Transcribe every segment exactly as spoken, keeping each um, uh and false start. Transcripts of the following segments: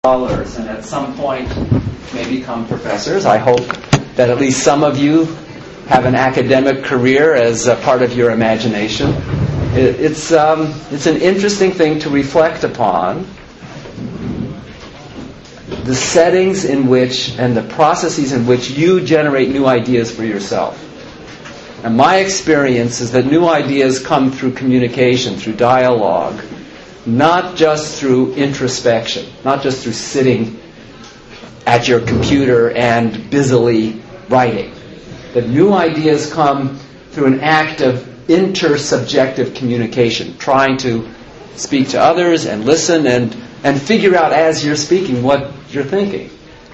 scholars, and at some point may become professors. I hope that at least some of you have an academic career as a part of your imagination. It, it's um, it's an interesting thing to reflect upon, the settings in which and the processes in which you generate new ideas for yourself. And my experience is that new ideas come through communication, through dialogue, not just through introspection, not just through sitting at your computer and busily writing. That new ideas come through an act of intersubjective communication, trying to speak to others and listen and, and figure out as you're speaking what you're thinking.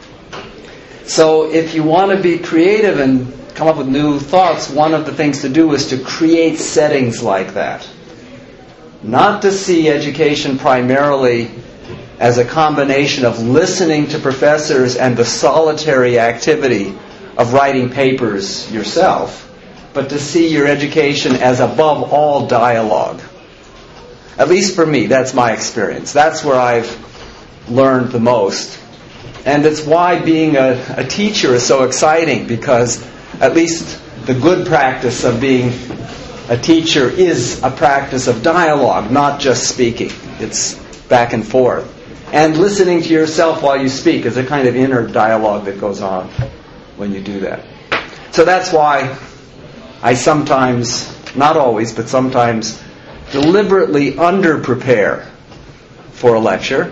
So if you want to be creative and come up with new thoughts, one of the things to do is to create settings like that. Not to see education primarily as a combination of listening to professors and the solitary activity of writing papers yourself, but to see your education as above all dialogue. At least for me, that's my experience. That's where I've learned the most. And it's why being a, a teacher is so exciting, because at least the good practice of being a teacher is a practice of dialogue, not just speaking. It's back and forth. And listening to yourself while you speak is a kind of inner dialogue that goes on when you do that. So that's why I sometimes, not always, but sometimes deliberately under-prepare for a lecture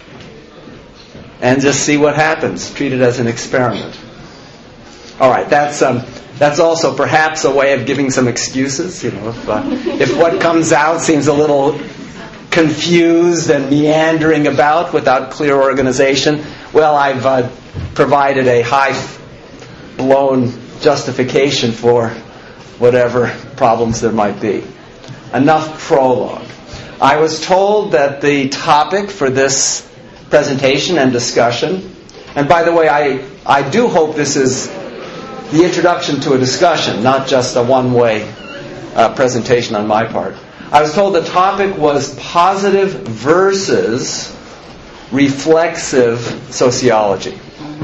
and just see what happens. Treat it as an experiment. All right, that's um, that's also perhaps a way of giving some excuses. You know, if uh, if what comes out seems a little confused and meandering about without clear organization, well, I've uh, provided a high-blown justification for whatever problems there might be. Enough prologue. I was told that the topic for this presentation and discussion, and by the way, I I do hope this is the introduction to a discussion, not just a one-way uh, presentation on my part. I was told the topic was positive versus reflexive sociology.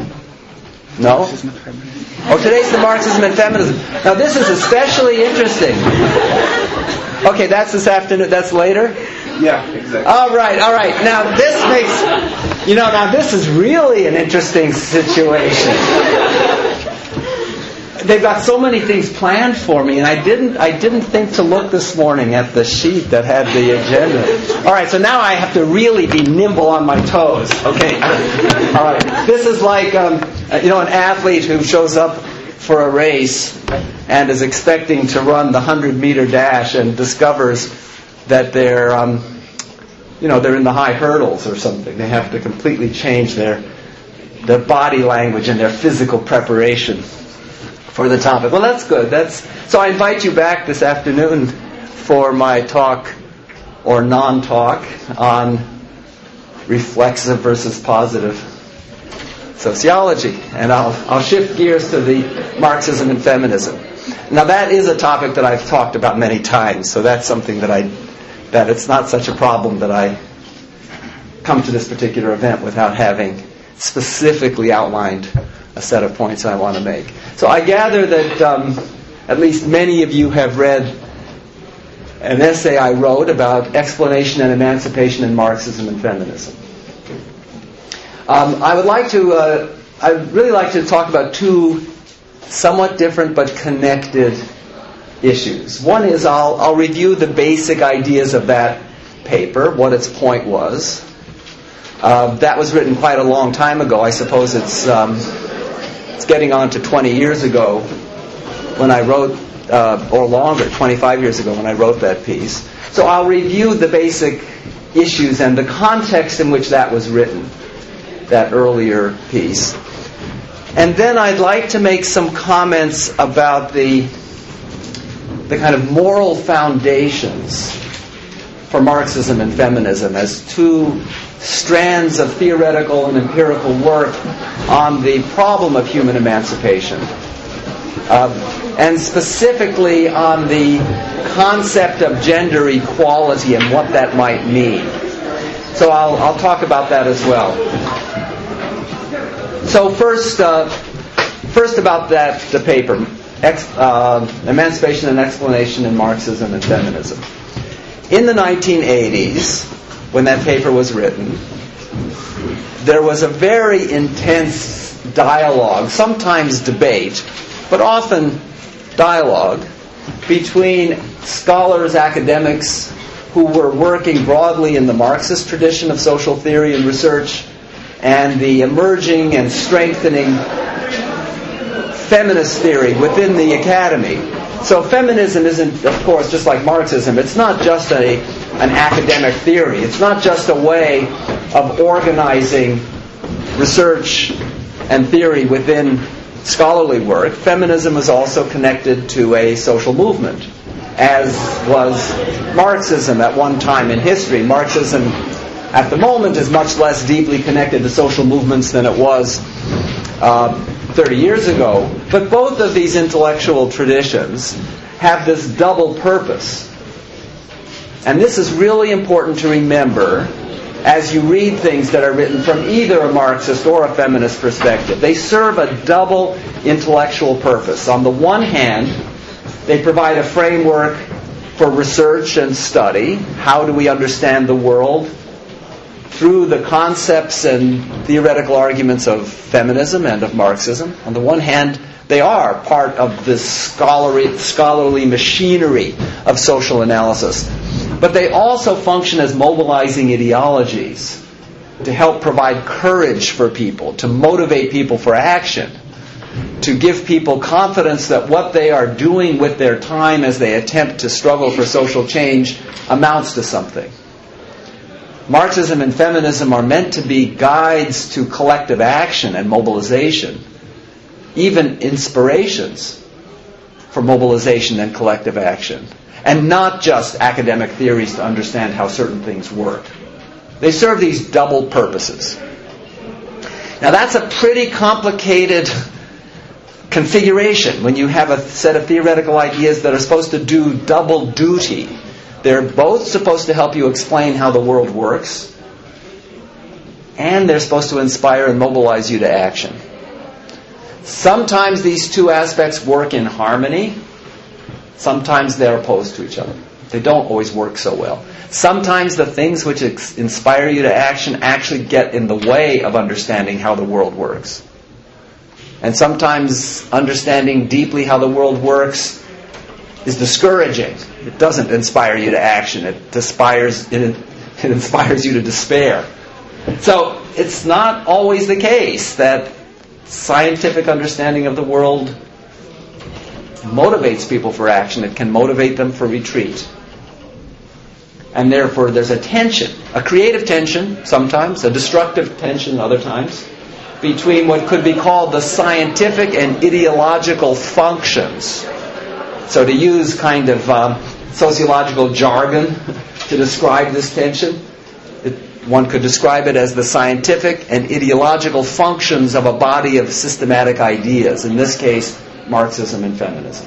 No? Oh, today's the Marxism and Feminism. Now this is especially interesting. Okay, that's this afternoon. That's later? Yeah, exactly. All right, all right. Now this makes, you know, now this is really an interesting situation. They've got so many things planned for me, and I didn't I didn't think to look this morning at the sheet that had the agenda. All right, so now I have to really be nimble on my toes. Okay. All right. This is like, um, you know, an athlete who shows up for a race and is expecting to run the hundred-meter dash and discovers that they're, um, you know, they're in the high hurdles or something. They have to completely change their their body language and their physical preparation for the topic. Well, that's good. That's so I invite you back this afternoon for my talk or non-talk on reflexive versus positive sociology. And I'll I'll shift gears to the Marxism and feminism. Now that is a topic that I've talked about many times, so that's something that I that it's not such a problem that I come to this particular event without having specifically outlined a set of points I want to make. So I gather that um, at least many of you have read an essay I wrote about explanation and emancipation in Marxism and feminism. Um, I would like to, uh, I'd really like to talk about two somewhat different but connected issues. One is I'll, I'll review the basic ideas of that paper, what its point was. Uh, that was written quite a long time ago. I suppose it's um, it's getting on to twenty years ago when I wrote, uh, or longer, twenty-five years ago when I wrote that piece. So I'll review the basic issues and the context in which that was written, that earlier piece. And then I'd like to make some comments about the the kind of moral foundations for Marxism and feminism as two strands of theoretical and empirical work on the problem of human emancipation, uh, and specifically on the concept of gender equality and what that might mean. So I'll, I'll talk about that as well. So first, uh, first about that the paper, Ex, uh, Emancipation and Explanation in Marxism and Feminism. In the nineteen eighties, when that paper was written, there was a very intense dialogue, sometimes debate, but often dialogue, between scholars, academics who were working broadly in the Marxist tradition of social theory and research, and the emerging and strengthening feminist theory within the academy. So feminism isn't, of course, just like Marxism, it's not just a, an academic theory. It's not just a way of organizing research and theory within scholarly work. Feminism is also connected to a social movement, as was Marxism at one time in history. Marxism, at the moment, is much less deeply connected to social movements than it was uh, thirty years ago. But both of these intellectual traditions have this double purpose. And this is really important to remember as you read things that are written from either a Marxist or a feminist perspective. They serve a double intellectual purpose. On the one hand, they provide a framework for research and study. How do we understand the world? Through the concepts and theoretical arguments of feminism and of Marxism. On the one hand, they are part of this scholarly, scholarly machinery of social analysis. But they also function as mobilizing ideologies to help provide courage for people, to motivate people for action, to give people confidence that what they are doing with their time as they attempt to struggle for social change amounts to something. Marxism and feminism are meant to be guides to collective action and mobilization, even inspirations for mobilization and collective action, and not just academic theories to understand how certain things work. They serve these double purposes. Now that's a pretty complicated configuration when you have a set of theoretical ideas that are supposed to do double duty. They're both supposed to help you explain how the world works, and they're supposed to inspire and mobilize you to action. Sometimes these two aspects work in harmony. Sometimes they're opposed to each other. They don't always work so well. Sometimes the things which ex- inspire you to action actually get in the way of understanding how the world works. And sometimes understanding deeply how the world works is discouraging. It doesn't inspire you to action. It inspires, it, it inspires you to despair. So it's not always the case that scientific understanding of the world motivates people for action. It can motivate them for retreat. And therefore there's a tension, a creative tension sometimes, a destructive tension other times, between what could be called the scientific and ideological functions. So to use kind of um, sociological jargon to describe this tension, it, one could describe it as the scientific and ideological functions of a body of systematic ideas, in this case, Marxism and feminism.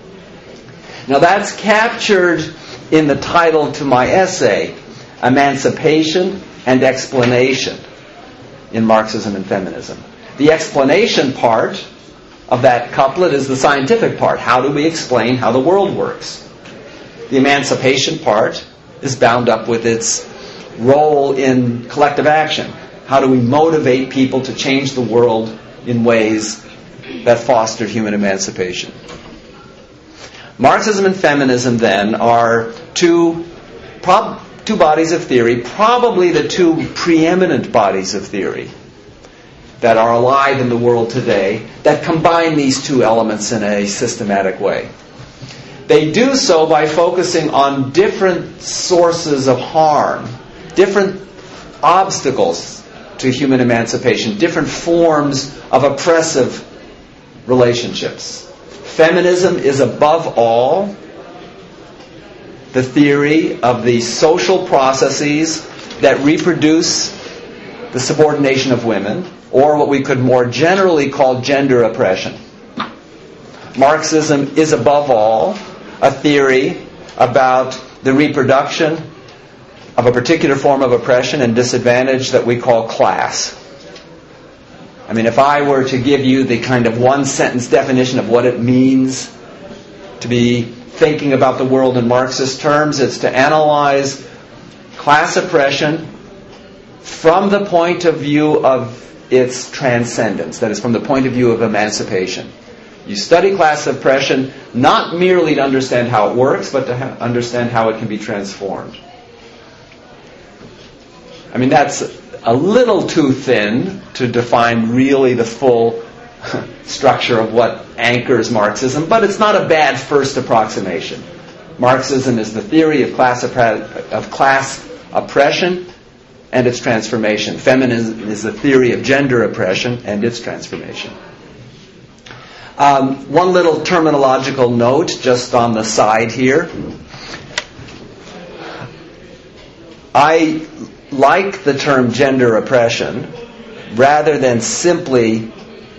Now that's captured in the title to my essay, Emancipation and Explanation in Marxism and Feminism. The explanation part of that couplet is the scientific part. How do we explain how the world works? The emancipation part is bound up with its role in collective action. How do we motivate people to change the world in ways that foster human emancipation? Marxism and feminism, then, are two, prob- two bodies of theory, probably the two preeminent bodies of theory that are alive in the world today, that combine these two elements in a systematic way. They do so by focusing on different sources of harm, different obstacles to human emancipation, different forms of oppressive relationships. Feminism is above all the theory of the social processes that reproduce the subordination of women, or what we could more generally call gender oppression. Marxism is above all a theory about the reproduction of a particular form of oppression and disadvantage that we call class. I mean, if I were to give you the kind of one-sentence definition of what it means to be thinking about the world in Marxist terms, it's to analyze class oppression from the point of view of its transcendence, that is, from the point of view of emancipation. You study class oppression not merely to understand how it works, but to ha- understand how it can be transformed. I mean, that's a little too thin to define really the full structure of what anchors Marxism, but it's not a bad first approximation. Marxism is the theory of class, oppre- of class oppression and its transformation. Feminism is the theory of gender oppression and its transformation. Um, one little terminological note just on the side here. I like the term gender oppression rather than simply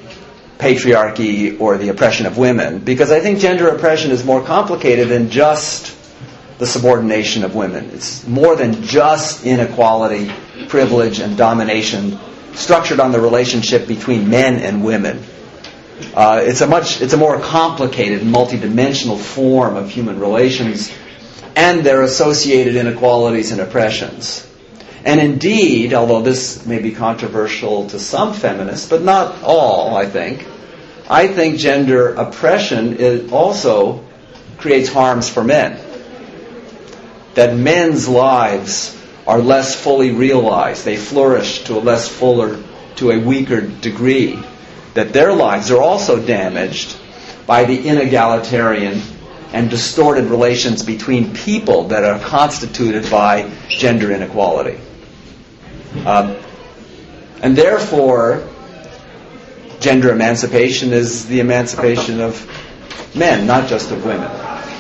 patriarchy or the oppression of women, because I think gender oppression is more complicated than just the subordination of women. It's more than just inequality, privilege, and domination structured on the relationship between men and women. Uh, it's a much, it's a more complicated, multidimensional form of human relations and their associated inequalities and oppressions. And indeed, although this may be controversial to some feminists, but not all, I think, I think gender oppression is also creates harms for men. That men's lives are less fully realized. They flourish to a less fuller, to a weaker degree. That their lives are also damaged by the inegalitarian and distorted relations between people that are constituted by gender inequality. Um, and therefore, gender emancipation is the emancipation of men, not just of women.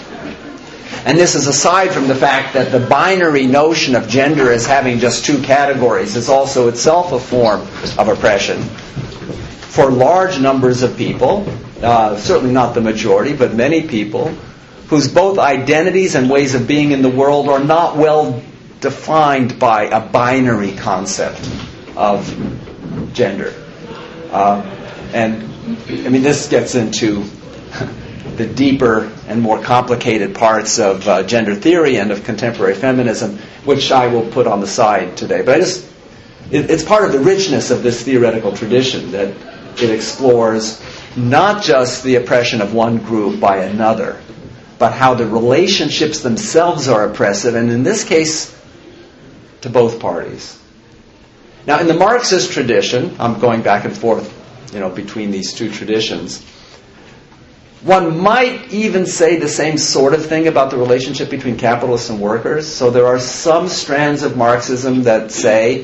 And this is aside from the fact that the binary notion of gender as having just two categories is also itself a form of oppression for large numbers of people, uh, certainly not the majority, but many people, whose both identities and ways of being in the world are not well defined by a binary concept of gender. Uh, and, I mean, this gets into the deeper and more complicated parts of uh, gender theory and of contemporary feminism, which I will put on the side today. But I just, it, it's part of the richness of this theoretical tradition that it explores not just the oppression of one group by another, but how the relationships themselves are oppressive, and in this case, to both parties. Now, in the Marxist tradition, I'm going back and forth, you know, between these two traditions, one might even say the same sort of thing about the relationship between capitalists and workers. So there are some strands of Marxism that say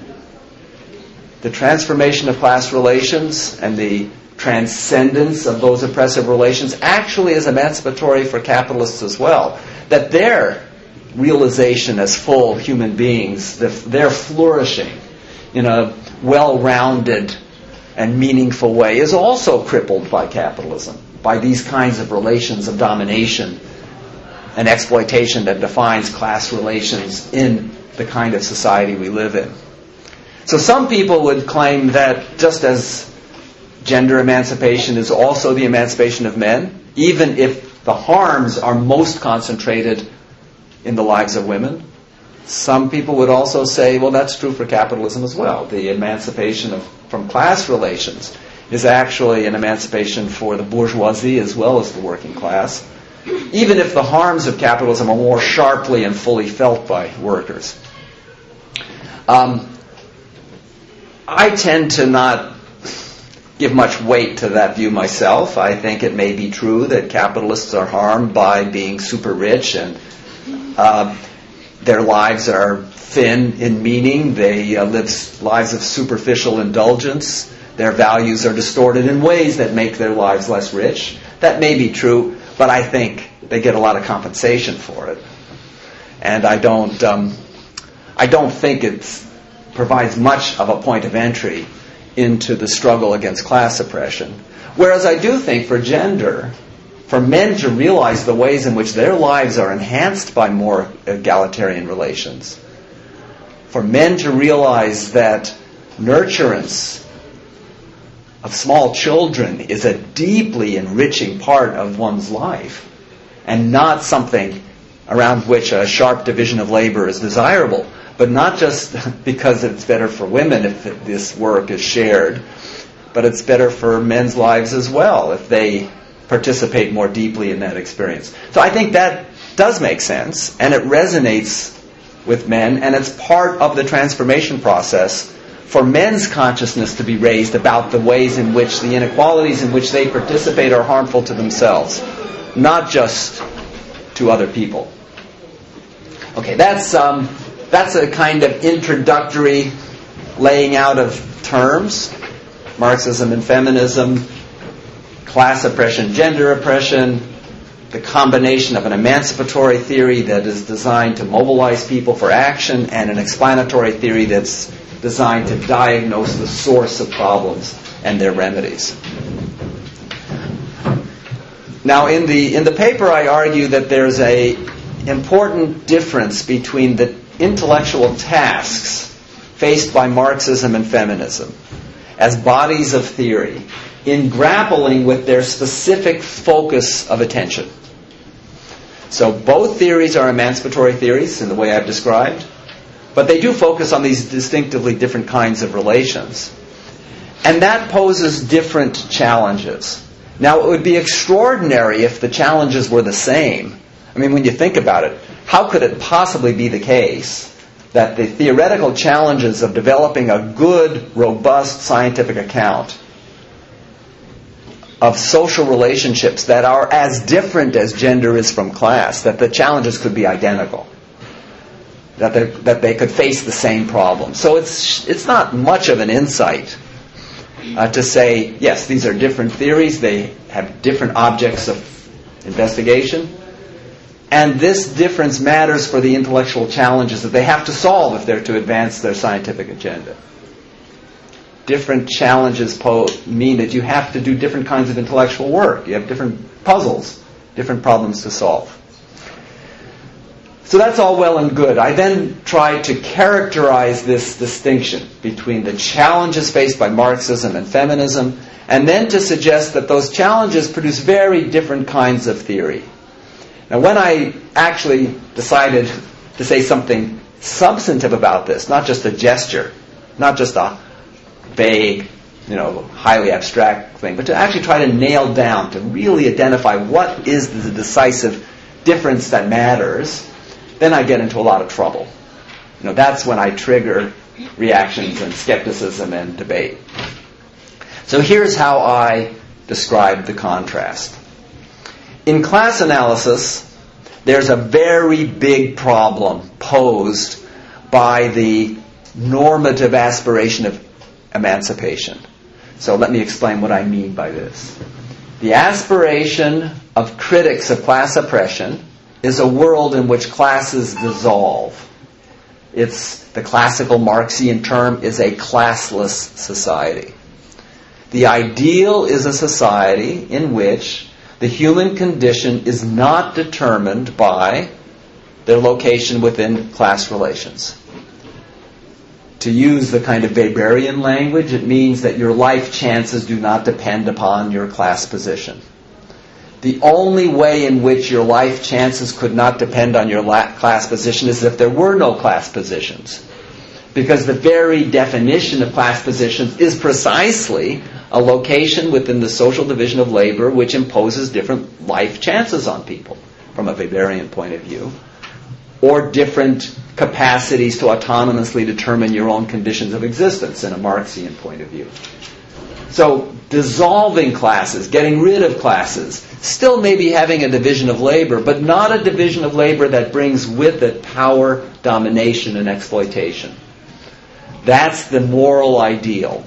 the transformation of class relations and the transcendence of those oppressive relations actually is emancipatory for capitalists as well. That their realization as full human beings, their flourishing in a well-rounded and meaningful way is also crippled by capitalism, by these kinds of relations of domination and exploitation that defines class relations in the kind of society we live in. So some people would claim that just as gender emancipation is also the emancipation of men, even if the harms are most concentrated in the lives of women, some people would also say, well, that's true for capitalism as well. The emancipation of, from class relations is actually an emancipation for the bourgeoisie as well as the working class, even if the harms of capitalism are more sharply and fully felt by workers. Um, I tend to not give much weight to that view myself. I think it may be true that capitalists are harmed by being super rich and uh, their lives are thin in meaning. They uh, live lives of superficial indulgence. Their values are distorted in ways that make their lives less rich. That may be true, but I think they get a lot of compensation for it. And I don't, um, I don't think it provides much of a point of entry into the struggle against class oppression. Whereas I do think for gender, for men to realize the ways in which their lives are enhanced by more egalitarian relations, for men to realize that nurturance of small children is a deeply enriching part of one's life, and not something around which a sharp division of labor is desirable, but not just because it's better for women if this work is shared, but it's better for men's lives as well if they participate more deeply in that experience. So I think that does make sense, and it resonates with men, and it's part of the transformation process for men's consciousness to be raised about the ways in which the inequalities in which they participate are harmful to themselves, not just to other people. Okay, that's um, that's a kind of introductory laying out of terms. Marxism and feminism, class oppression, gender oppression, the combination of an emancipatory theory that is designed to mobilize people for action and an explanatory theory that's designed to diagnose the source of problems and their remedies. Now, in the in the paper, I argue that there's a important difference between the intellectual tasks faced by Marxism and feminism as bodies of theory in grappling with their specific focus of attention. So both theories are emancipatory theories in the way I've described, but they do focus on these distinctively different kinds of relations. And that poses different challenges. Now, it would be extraordinary if the challenges were the same. I mean, when you think about it, how could it possibly be the case that the theoretical challenges of developing a good, robust scientific account of social relationships that are as different as gender is from class, that the challenges could be identical, that they, that they could face the same problem? So it's it's not much of an insight uh, to say, yes, these are different theories, they have different objects of investigation, and this difference matters for the intellectual challenges that they have to solve if they're to advance their scientific agenda. Different challenges po- mean that you have to do different kinds of intellectual work. You have different puzzles, different problems to solve. So that's all well and good. I then try to characterize this distinction between the challenges faced by Marxism and feminism, and then to suggest that those challenges produce very different kinds of theory. Now, when I actually decided to say something substantive about this, not just a gesture, not just a vague, you know, highly abstract thing, but to actually try to nail down, to really identify what is the decisive difference that matters, then I get into a lot of trouble. You know, that's when I trigger reactions and skepticism and debate. So here's how I describe the contrast. In class analysis, there's a very big problem posed by the normative aspiration of emancipation. So let me explain what I mean by this. The aspiration of critics of class oppression is a world in which classes dissolve. It's the classical Marxian term is a classless society. The ideal is a society in which the human condition is not determined by their location within class relations. To use the kind of Weberian language, it means that your life chances do not depend upon your class position. The only way in which your life chances could not depend on your la- class position is if there were no class positions. Because the very definition of class positions is precisely a location within the social division of labor which imposes different life chances on people from a Weberian point of view, or different capacities to autonomously determine your own conditions of existence in a Marxian point of view. So dissolving classes, getting rid of classes, still maybe having a division of labor, but not a division of labor that brings with it power, domination, and exploitation. That's the moral ideal.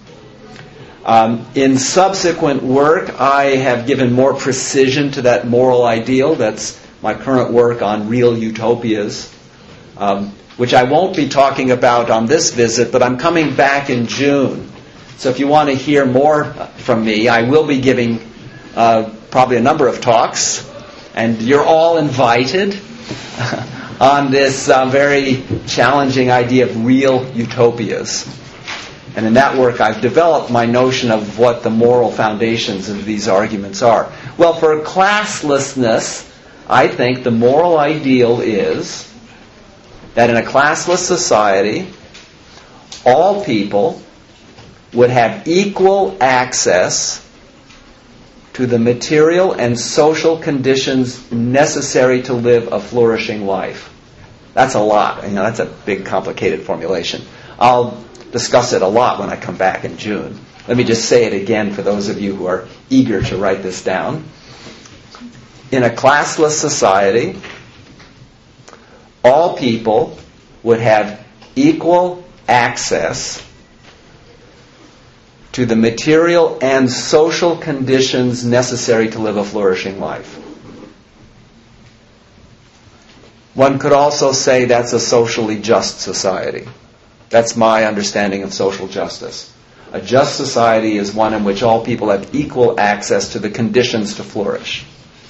Um, in subsequent work, I have given more precision to that moral ideal. That's my current work on real utopias, um, which I won't be talking about on this visit, but I'm coming back in June. So if you want to hear more from me, I will be giving uh, probably a number of talks, and you're all invited. on this uh, very challenging idea of real utopias. And in that work, I've developed my notion of what the moral foundations of these arguments are. Well, for classlessness, I think the moral ideal is that in a classless society, all people would have equal access to the material and social conditions necessary to live a flourishing life. That's a lot. You know, that's a big, complicated formulation. I'll discuss it a lot when I come back in June. Let me just say it again for those of you who are eager to write this down. In a classless society, all people would have equal access to the material and social conditions necessary to live a flourishing life. One could also say that's a socially just society. That's my understanding of social justice. A just society is one in which all people have equal access to the conditions to flourish.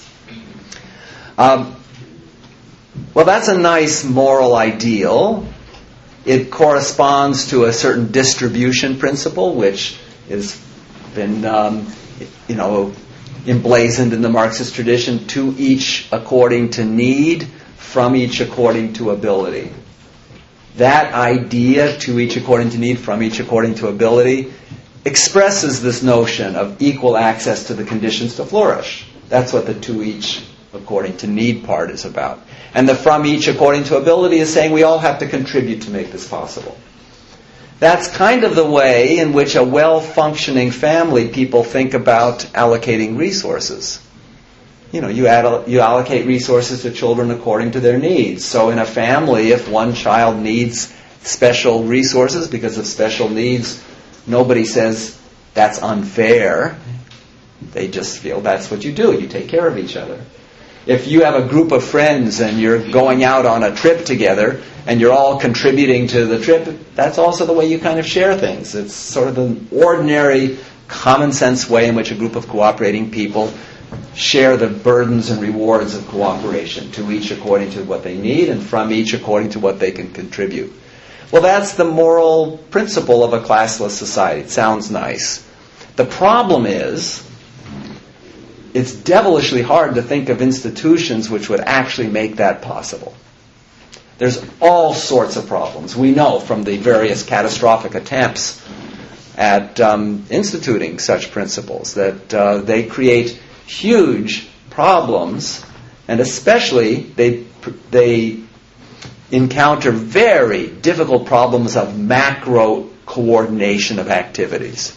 Um, well, that's a nice moral ideal. It corresponds to a certain distribution principle, which has been, um, you know, emblazoned in the Marxist tradition, to each according to need, from each according to ability. That idea, to each according to need, from each according to ability, expresses this notion of equal access to the conditions to flourish. That's what the to each according to need part is about. And the from each according to ability is saying we all have to contribute to make this possible. That's kind of the way in which a well-functioning family people think about allocating resources. You know, you, add, you allocate resources to children according to their needs. So in a family, if one child needs special resources because of special needs, nobody says that's unfair. They just feel that's what you do. You take care of each other. If you have a group of friends and you're going out on a trip together and you're all contributing to the trip, that's also the way you kind of share things. It's sort of an ordinary, common sense way in which a group of cooperating people share the burdens and rewards of cooperation, to each according to what they need and from each according to what they can contribute. Well, that's the moral principle of a classless society. It sounds nice. The problem is, it's devilishly hard to think of institutions which would actually make that possible. There's all sorts of problems. We know from the various catastrophic attempts at um, instituting such principles that uh, they create huge problems, and especially they they encounter very difficult problems of macro coordination of activities.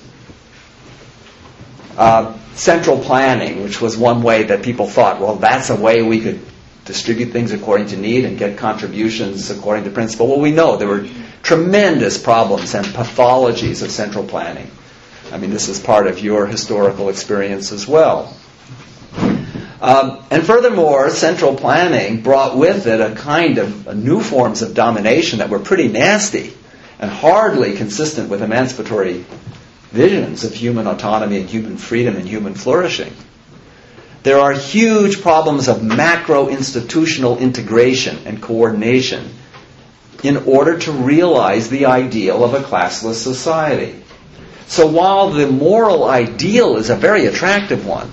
Uh, central planning, which was one way that people thought, well, that's a way we could distribute things according to need and get contributions according to principle. Well, we know there were tremendous problems and pathologies of central planning. I mean, this is part of your historical experience as well. Um, and furthermore, central planning brought with it a kind of uh, new forms of domination that were pretty nasty and hardly consistent with emancipatory visions of human autonomy and human freedom and human flourishing. There are huge problems of macro-institutional integration and coordination in order to realize the ideal of a classless society. So while the moral ideal is a very attractive one,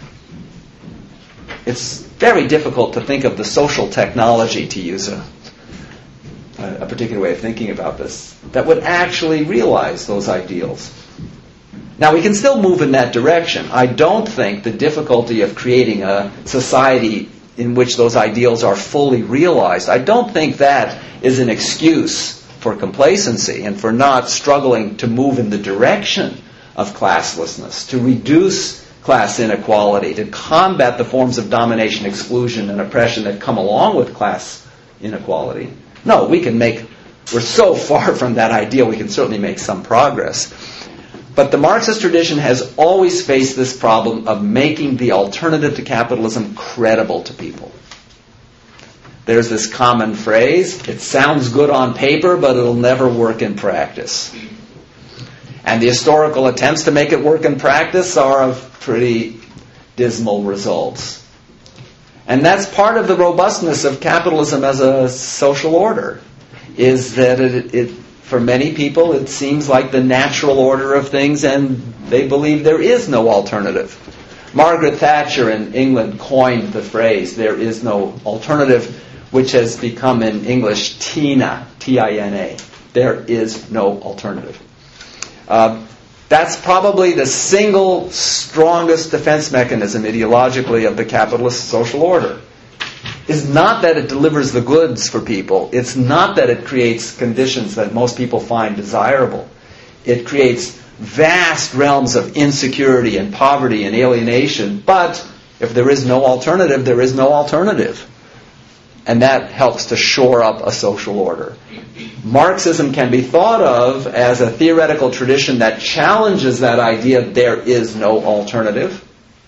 it's very difficult to think of the social technology, to use a, a particular way of thinking about this, that would actually realize those ideals. Now, we can still move in that direction. I don't think the difficulty of creating a society in which those ideals are fully realized, I don't think that is an excuse for complacency and for not struggling to move in the direction of classlessness, to reduce class inequality, to combat the forms of domination, exclusion, and oppression that come along with class inequality. No, we can make, we're so far from that ideal, we can certainly make some progress. But the Marxist tradition has always faced this problem of making the alternative to capitalism credible to people. There's this common phrase, it sounds good on paper, but it'll never work in practice. And the historical attempts to make it work in practice are of pretty dismal results. And that's part of the robustness of capitalism as a social order, is that it, it, for many people, it seems like the natural order of things, and they believe there is no alternative. Margaret Thatcher in England coined the phrase, there is no alternative, which has become in English TINA, T I N A. There is no alternative. Uh, that's probably the single strongest defense mechanism ideologically of the capitalist social order. Is not that it delivers the goods for people. It's not that it creates conditions that most people find desirable. It creates vast realms of insecurity and poverty and alienation. But if there is no alternative, there is no alternative. And that helps to shore up a social order. Marxism can be thought of as a theoretical tradition that challenges that idea there is no alternative.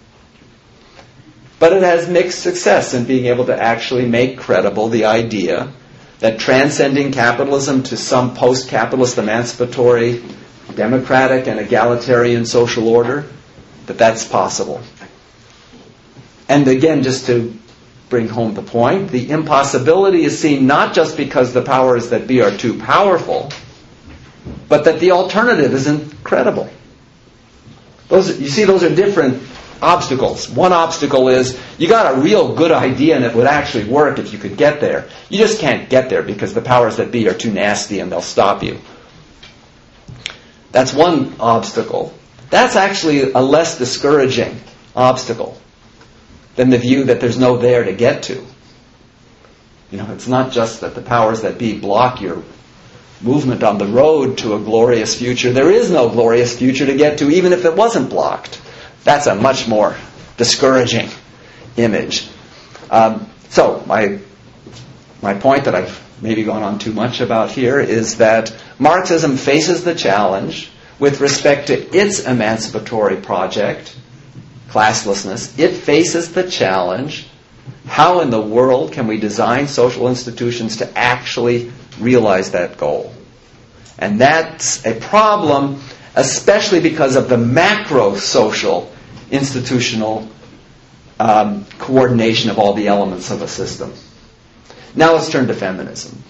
But it has mixed success in being able to actually make credible the idea that transcending capitalism to some post-capitalist emancipatory, democratic and egalitarian social order, that that's possible. And again, just to bring home the point, the impossibility is seen not just because the powers that be are too powerful, but that the alternative isn't credible. Those, you see, those are different obstacles. One obstacle is you got a real good idea and it would actually work if you could get there. You just can't get there because the powers that be are too nasty and they'll stop you. That's one obstacle. That's actually a less discouraging obstacle than the view that there's no there to get to. You know, it's not just that the powers that be block your movement on the road to a glorious future. There is no glorious future to get to, even if it wasn't blocked. That's a much more discouraging image. Um, so, my my point that I've maybe gone on too much about here is that Marxism faces the challenge with respect to its emancipatory project, classlessness. It faces the challenge, how in the world can we design social institutions to actually realize that goal? And that's a problem, especially because of the macro-social institutional um, coordination of all the elements of a system. Now let's turn to feminism.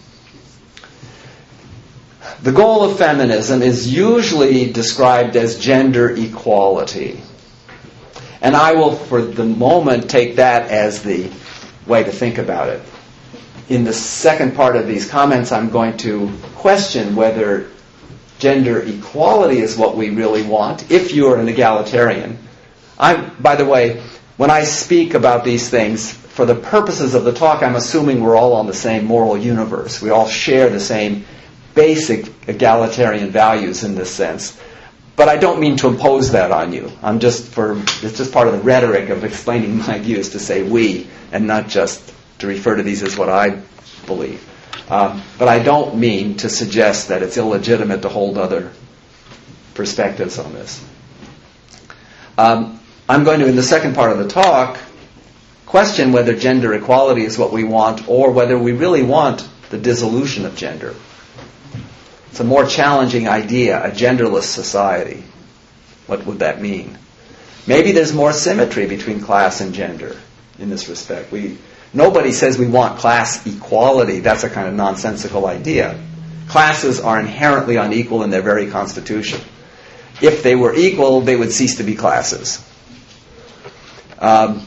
The goal of feminism is usually described as gender equality. And I will, for the moment, take that as the way to think about it. In the second part of these comments, I'm going to question whether gender equality is what we really want, if you're an egalitarian. I'm, by the way, when I speak about these things, for the purposes of the talk, I'm assuming we're all on the same moral universe. We all share the same basic egalitarian values in this sense. But I don't mean to impose that on you. I'm just for it's just part of the rhetoric of explaining my views to say we, and not just to refer to these as what I believe. Um, but I don't mean to suggest that it's illegitimate to hold other perspectives on this. Um, I'm going to, in the second part of the talk, question whether gender equality is what we want or whether we really want the dissolution of gender. It's a more challenging idea, a genderless society. What would that mean? Maybe there's more symmetry between class and gender in this respect. We Nobody says we want class equality. That's a kind of nonsensical idea. Classes are inherently unequal in their very constitution. If they were equal, they would cease to be classes. Um,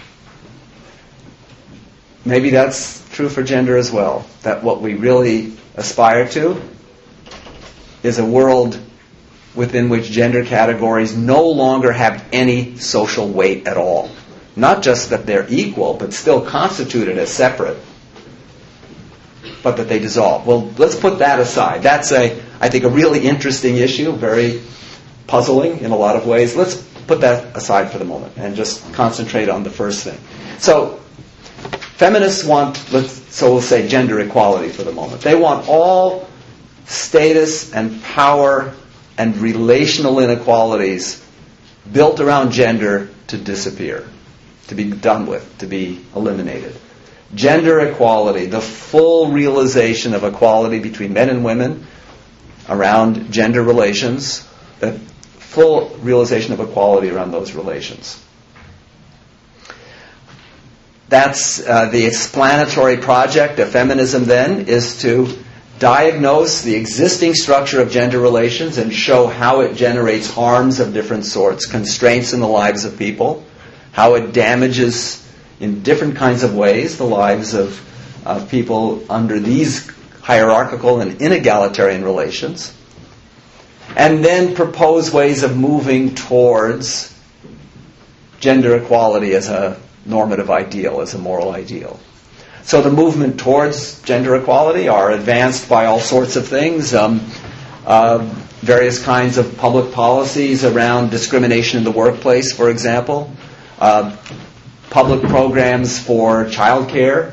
maybe that's true for gender as well. That what we really aspire to is a world within which gender categories no longer have any social weight at all. Not just that they're equal, but still constituted as separate, but that they dissolve. Well, let's put that aside. That's, a, I think, a really interesting issue, very puzzling in a lot of ways. Let's put that aside for the moment and just concentrate on the first thing. So, feminists want, let's, so we'll say gender equality for the moment. They want all status and power and relational inequalities built around gender to disappear, to be done with, to be eliminated. Gender equality, the full realization of equality between men and women around gender relations, the full realization of equality around those relations. that's uh, the explanatory project of feminism then, is to diagnose the existing structure of gender relations and show how it generates harms of different sorts, constraints in the lives of people, how it damages in different kinds of ways the lives of, of people under these hierarchical and inegalitarian relations, and then propose ways of moving towards gender equality as a normative ideal, as a moral ideal. So the movement towards gender equality are advanced by all sorts of things, um, uh, various kinds of public policies around discrimination in the workplace, for example, uh, public programs for childcare,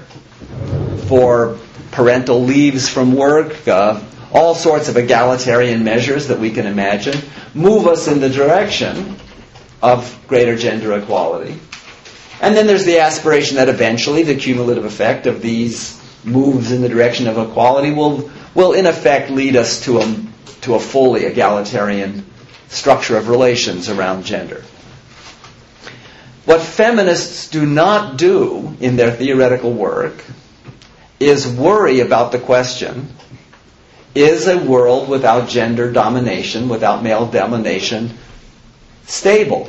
for parental leaves from work, uh, all sorts of egalitarian measures that we can imagine, move us in the direction of greater gender equality. And then there's the aspiration that eventually the cumulative effect of these moves in the direction of equality will, will in effect lead us to a, to a fully egalitarian structure of relations around gender. What feminists do not do in their theoretical work is worry about the question, is a world without gender domination, without male domination, stable?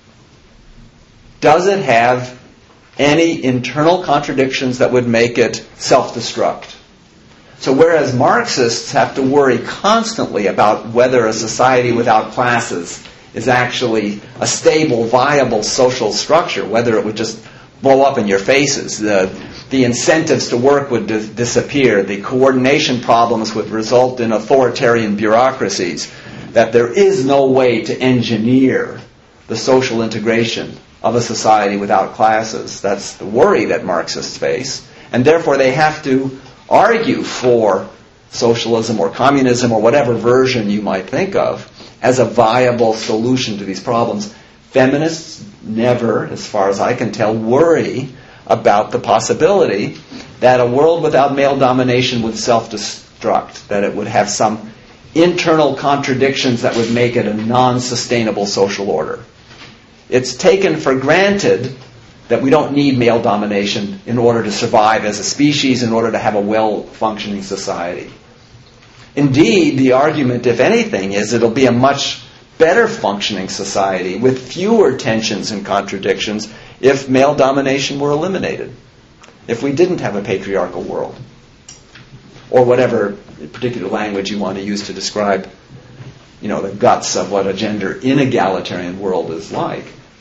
Does it have any internal contradictions that would make it self-destruct? So whereas Marxists have to worry constantly about whether a society without classes is actually a stable, viable social structure, whether it would just blow up in your faces, the, the incentives to work would dis- disappear, the coordination problems would result in authoritarian bureaucracies, that there is no way to engineer the social integration of a society without classes. That's the worry that Marxists face. And therefore they have to argue for socialism or communism or whatever version you might think of as a viable solution to these problems. Feminists never, as far as I can tell, worry about the possibility that a world without male domination would self-destruct, that it would have some internal contradictions that would make it a non-sustainable social order. It's taken for granted that we don't need male domination in order to survive as a species, in order to have a well-functioning society. Indeed, the argument, if anything, is it'll be a much better functioning society with fewer tensions and contradictions if male domination were eliminated, if we didn't have a patriarchal world, or whatever particular language you want to use to describe, you know, the guts of what a gender inegalitarian world is like.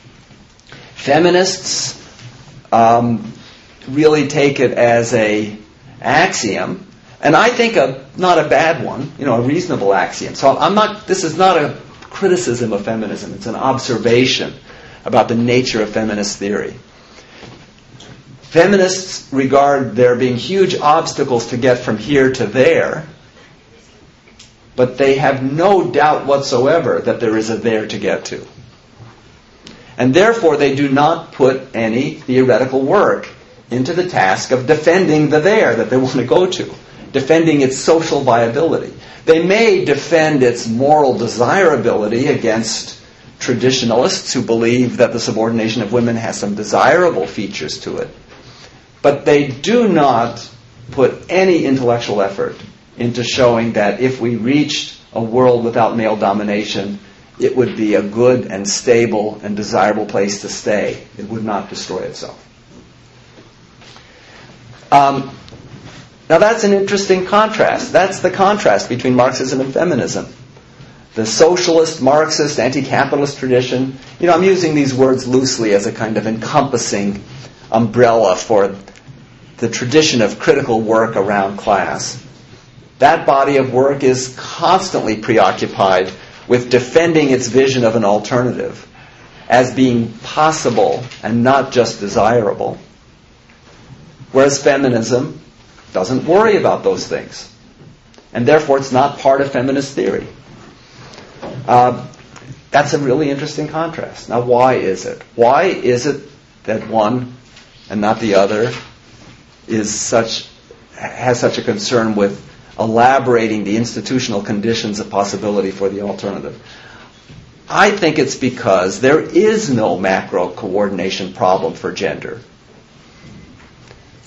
Feminists um, really take it as a axiom, and I think a not a bad one, you know, a reasonable axiom. So I'm not. This is not a criticism of feminism. It's an observation about the nature of feminist theory. Feminists regard there being huge obstacles to get from here to there, but they have no doubt whatsoever that there is a there to get to. And therefore they do not put any theoretical work into the task of defending the there that they want to go to, defending its social viability. They may defend its moral desirability against traditionalists who believe that the subordination of women has some desirable features to it. But they do not put any intellectual effort into showing that if we reached a world without male domination, it would be a good and stable and desirable place to stay. It would not destroy itself. Um, now that's an interesting contrast. That's the contrast between Marxism and feminism. The socialist, Marxist, anti-capitalist tradition. You know, I'm using these words loosely as a kind of encompassing umbrella for the tradition of critical work around class. That body of work is constantly preoccupied with defending its vision of an alternative as being possible and not just desirable. Whereas feminism doesn't worry about those things. And therefore it's not part of feminist theory. Uh, that's a really interesting contrast. Now why is it? Why is it that one and not the other is such has such a concern with elaborating the institutional conditions of possibility for the alternative? I think it's because there is no macro coordination problem for gender.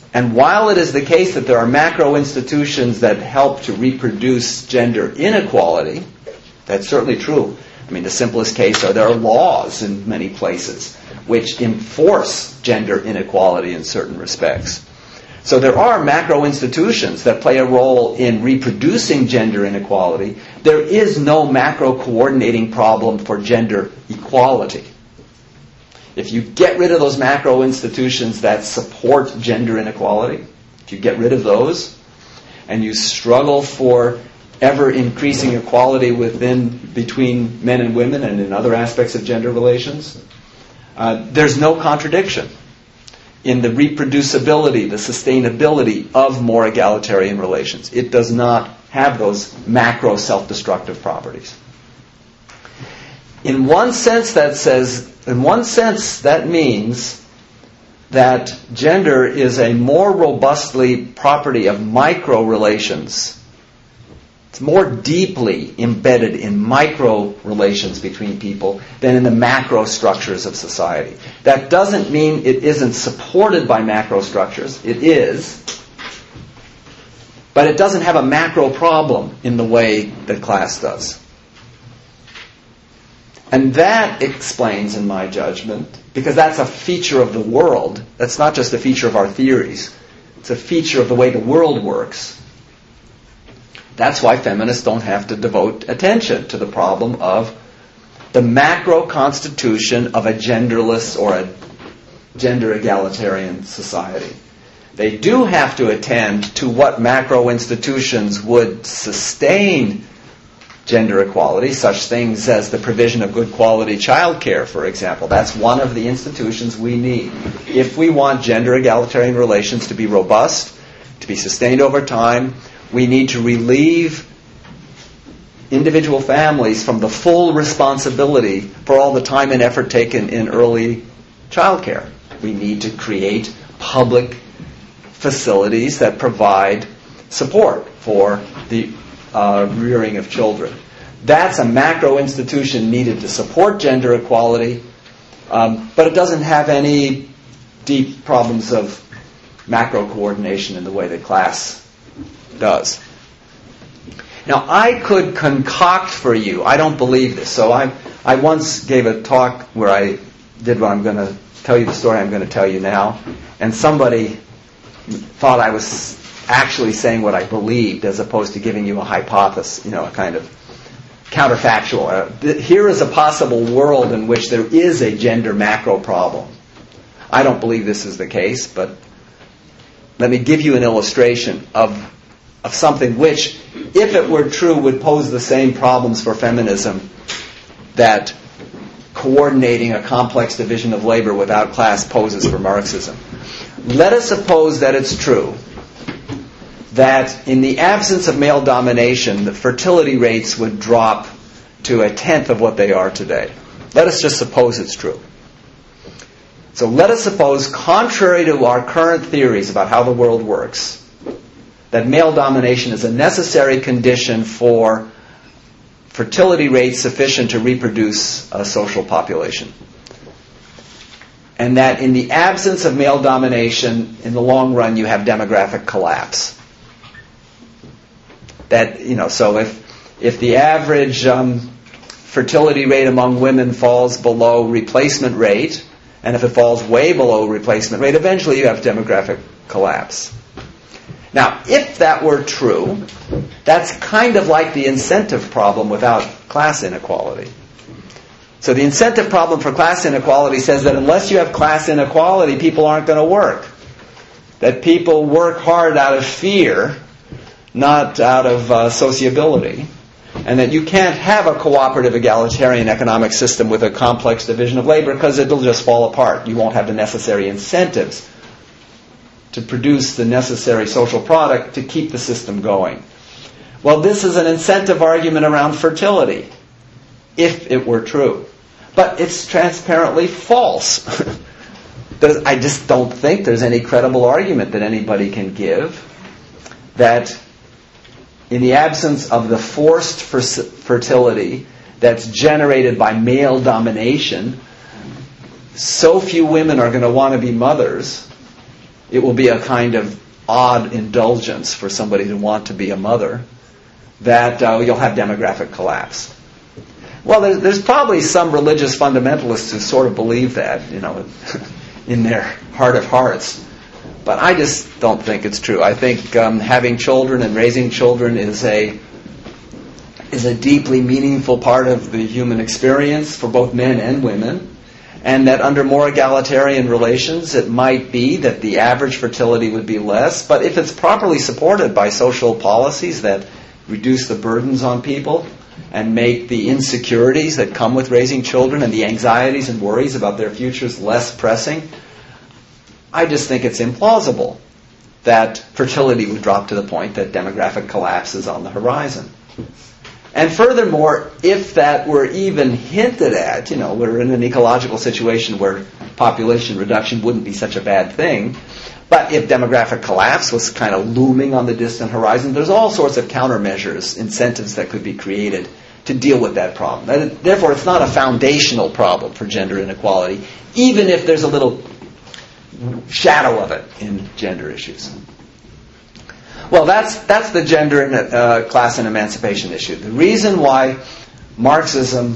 And while it is the case that there are macro institutions that help to reproduce gender inequality, that's certainly true. I mean, the simplest case are there are laws in many places which enforce gender inequality in certain respects. So there are macro institutions that play a role in reproducing gender inequality. There is no macro coordinating problem for gender equality. If you get rid of those macro institutions that support gender inequality, if you get rid of those, and you struggle for ever increasing equality within between men and women and in other aspects of gender relations, uh, there's no contradiction in the reproducibility, the sustainability of more egalitarian relations. It does not have those macro self-destructive properties. In one sense, that says, in one sense, that means that gender is a more robustly property of micro relations. It's more deeply embedded in micro relations between people than in the macro structures of society. That doesn't mean it isn't supported by macro structures. It is. But it doesn't have a macro problem in the way that class does. And that explains, in my judgment, because that's a feature of the world. That's not just a feature of our theories. It's a feature of the way the world works. That's why feminists don't have to devote attention to the problem of the macro constitution of a genderless or a gender egalitarian society. They do have to attend to what macro institutions would sustain gender equality, such things as the provision of good quality child care, for example. That's one of the institutions we need. If we want gender egalitarian relations to be robust, to be sustained over time, we need to relieve individual families from the full responsibility for all the time and effort taken in early child care. We need to create public facilities that provide support for the uh, rearing of children. That's a macro institution needed to support gender equality, um, but it doesn't have any deep problems of macro coordination in the way that class does. Now, I could concoct for you, I don't believe this, so I I once gave a talk where I did what I'm going to tell you the story I'm going to tell you now, and somebody thought I was actually saying what I believed as opposed to giving you a hypothesis, you know, a kind of counterfactual. Uh, th- here is a possible world in which there is a gender macro problem. I don't believe this is the case, but let me give you an illustration of of something which, if it were true, would pose the same problems for feminism that coordinating a complex division of labor without class poses for Marxism. Let us suppose that it's true that in the absence of male domination, the fertility rates would drop to a tenth of what they are today. Let us just suppose it's true. So let us suppose, contrary to our current theories about how the world works, that male domination is a necessary condition for fertility rates sufficient to reproduce a social population. And that in the absence of male domination, in the long run, you have demographic collapse. That, you know, so if if the average um, fertility rate among women falls below replacement rate, and if it falls way below replacement rate, eventually you have demographic collapse. Now, if that were true, that's kind of like the incentive problem without class inequality. So the incentive problem for class inequality says that unless you have class inequality, people aren't going to work. That people work hard out of fear, not out of uh, sociability. And that you can't have a cooperative egalitarian economic system with a complex division of labor because it'll just fall apart. You won't have the necessary incentives to produce the necessary social product to keep the system going. Well, this is an incentive argument around fertility, if it were true. But it's transparently false. I just don't think there's any credible argument that anybody can give that in the absence of the forced fertility that's generated by male domination, so few women are going to want to be mothers it will be a kind of odd indulgence for somebody to want to be a mother, that uh, you'll have demographic collapse. Well, there's, there's probably some religious fundamentalists who sort of believe that, you know, in their heart of hearts. But I just don't think it's true. I think um, having children and raising children is a is a deeply meaningful part of the human experience for both men and women, and that under more egalitarian relations, it might be that the average fertility would be less. But if it's properly supported by social policies that reduce the burdens on people and make the insecurities that come with raising children and the anxieties and worries about their futures less pressing, I just think it's implausible that fertility would drop to the point that demographic collapse is on the horizon. And furthermore, if that were even hinted at, you know, we're in an ecological situation where population reduction wouldn't be such a bad thing, but if demographic collapse was kind of looming on the distant horizon, there's all sorts of countermeasures, incentives that could be created to deal with that problem. And therefore, it's not a foundational problem for gender inequality, even if there's a little shadow of it in gender issues. Well, that's that's the gender and uh, class and emancipation issue. The reason why Marxism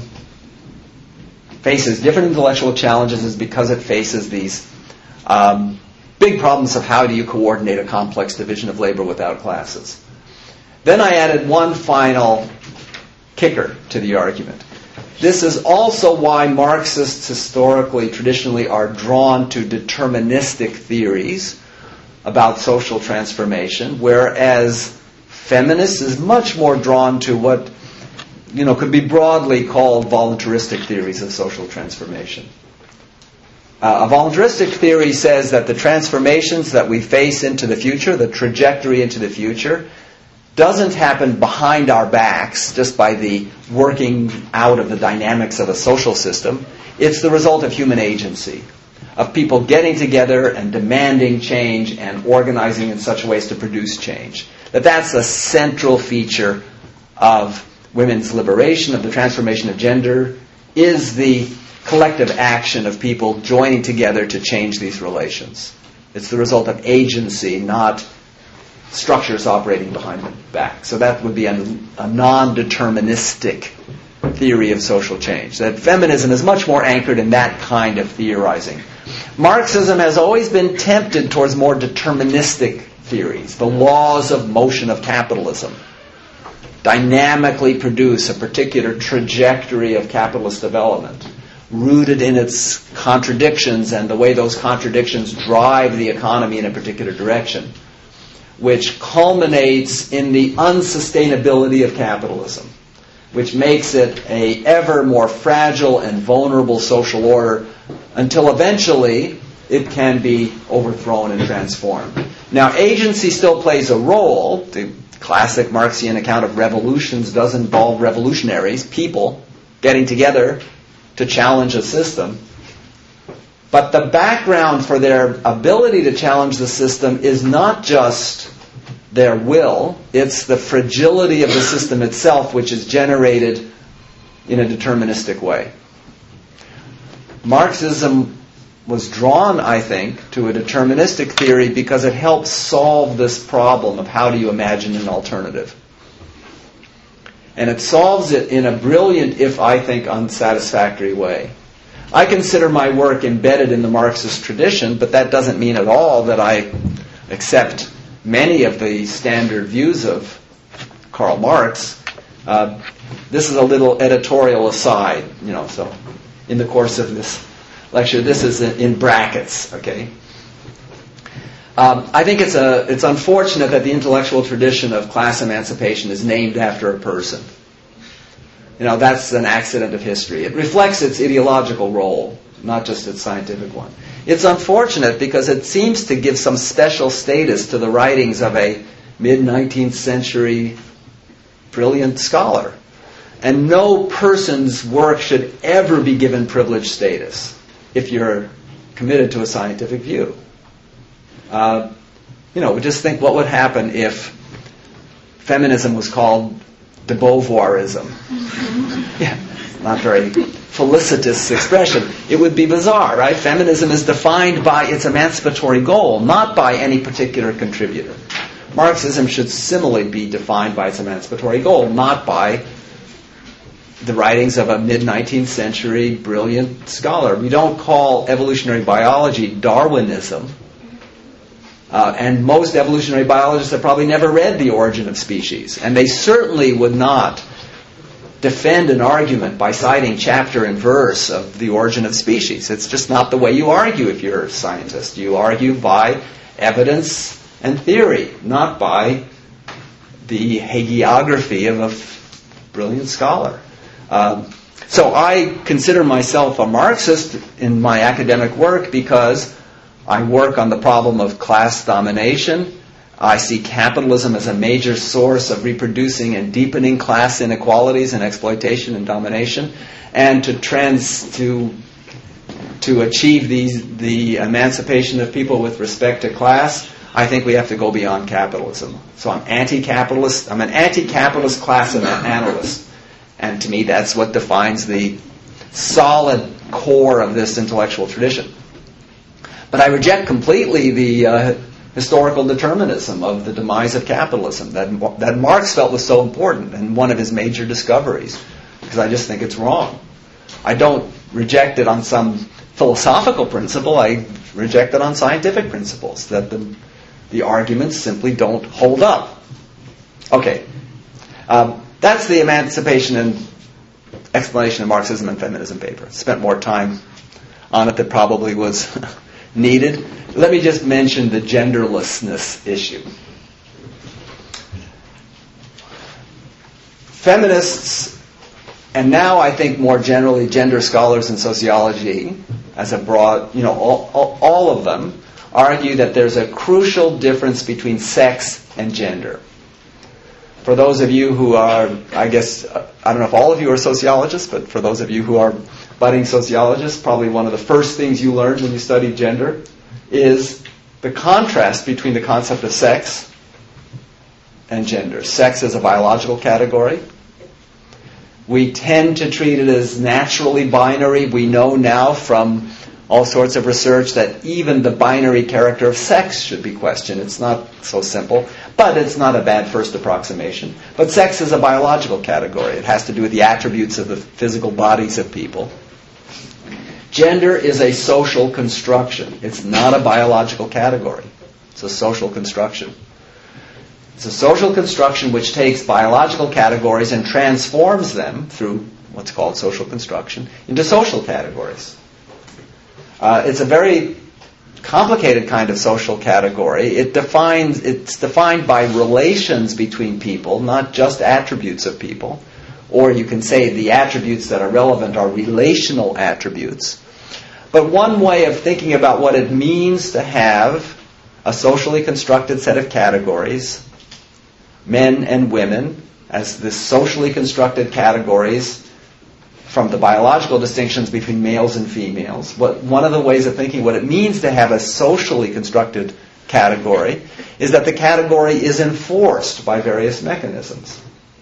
faces different intellectual challenges is because it faces these um, big problems of how do you coordinate a complex division of labor without classes. Then I added one final kicker to the argument. This is also why Marxists historically, traditionally, are drawn to deterministic theories about social transformation, whereas feminists is much more drawn to what, you know, could be broadly called voluntaristic theories of social transformation. Uh, a voluntaristic theory says that the transformations that we face into the future, the trajectory into the future, doesn't happen behind our backs just by the working out of the dynamics of a social system. It's the result of human agency, of people getting together and demanding change and organizing in such ways to produce change. That that's a central feature of women's liberation, of the transformation of gender, is the collective action of people joining together to change these relations. It's the result of agency, not structures operating behind the back. So that would be a, a non-deterministic theory of social change. That feminism is much more anchored in that kind of theorizing. Marxism has always been tempted towards more deterministic theories. The laws of motion of capitalism dynamically produce a particular trajectory of capitalist development, rooted in its contradictions and the way those contradictions drive the economy in a particular direction, which culminates in the unsustainability of capitalism, which makes it a ever more fragile and vulnerable social order until eventually it can be overthrown and transformed. Now, agency still plays a role. The classic Marxian account of revolutions does involve revolutionaries, people getting together to challenge a system. But the background for their ability to challenge the system is not just their will, it's the fragility of the system itself, which is generated in a deterministic way. Marxism was drawn, I think, to a deterministic theory because it helps solve this problem of how do you imagine an alternative. And it solves it in a brilliant, if I think unsatisfactory way. I consider my work embedded in the Marxist tradition, but that doesn't mean at all that I accept many of the standard views of Karl Marx. Uh, this is a little editorial aside, you know, so in the course of this lecture, this is in brackets, okay? Um, I think it's a it's unfortunate that the intellectual tradition of class emancipation is named after a person. You know, that's an accident of history. It reflects its ideological role, not just its scientific one. It's unfortunate because it seems to give some special status to the writings of a mid-nineteenth century brilliant scholar. And no person's work should ever be given privileged status if you're committed to a scientific view. Uh, you know, just think what would happen if feminism was called de Beauvoirism. Yeah, not very felicitous expression. It would be bizarre, right? Feminism is defined by its emancipatory goal, not by any particular contributor. Marxism should similarly be defined by its emancipatory goal, not by the writings of a mid-nineteenth century brilliant scholar. We don't call evolutionary biology Darwinism. Uh, and most evolutionary biologists have probably never read The Origin of Species. And they certainly would not defend an argument by citing chapter and verse of The Origin of Species. It's just not the way you argue if you're a scientist. You argue by evidence and theory, not by the hagiography of a f- brilliant scholar. Um, so I consider myself a Marxist in my academic work because I work on the problem of class domination. I see capitalism as a major source of reproducing and deepening class inequalities and exploitation and domination, and to trans to to achieve these the emancipation of people with respect to class. I think we have to go beyond capitalism. So I'm anti-capitalist. I'm an anti-capitalist class analyst. And to me, that's what defines the solid core of this intellectual tradition. But I reject completely the uh, historical determinism of the demise of capitalism that, that Marx felt was so important and one of his major discoveries, because I just think it's wrong. I don't reject it on some philosophical principle. I reject it on scientific principles, that the, the arguments simply don't hold up. Okay. Um, That's the Emancipation and Explanation of Marxism and Feminism paper. Spent more time on it than probably was needed. Let me just mention the genderlessness issue. Feminists, and now I think more generally gender scholars in sociology, as a broad, you know, all, all, all of them, argue that there's a crucial difference between sex and gender. For those of you who are, I guess, I don't know if all of you are sociologists, but for those of you who are budding sociologists, probably one of the first things you learn when you study gender is the contrast between the concept of sex and gender. Sex is a biological category. We tend to treat it as naturally binary. We know now from all sorts of research that even the binary character of sex should be questioned. It's not so simple, but it's not a bad first approximation. But sex is a biological category. It has to do with the attributes of the physical bodies of people. Gender is a social construction. It's not a biological category. It's a social construction. It's a social construction which takes biological categories and transforms them through what's called social construction into social categories. Uh, it's a very complicated kind of social category. It defines, it's defined by relations between people, not just attributes of people. Or you can say the attributes that are relevant are relational attributes. But one way of thinking about what it means to have a socially constructed set of categories, men and women, as the socially constructed categories from the biological distinctions between males and females. What, one of the ways of thinking what it means to have a socially constructed category is that the category is enforced by various mechanisms.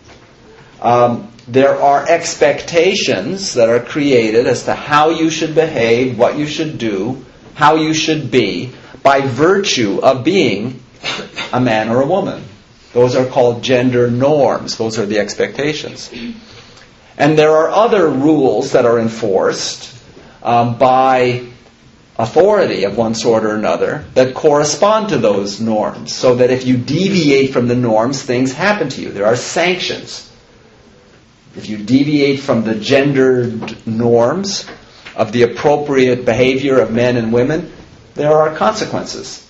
Um, there are expectations that are created as to how you should behave, what you should do, how you should be, by virtue of being a man or a woman. Those are called gender norms. Those are the expectations. And there are other rules that are enforced um, by authority of one sort or another that correspond to those norms, so that if you deviate from the norms, things happen to you. There are sanctions. If you deviate from the gendered norms of the appropriate behavior of men and women, there are consequences.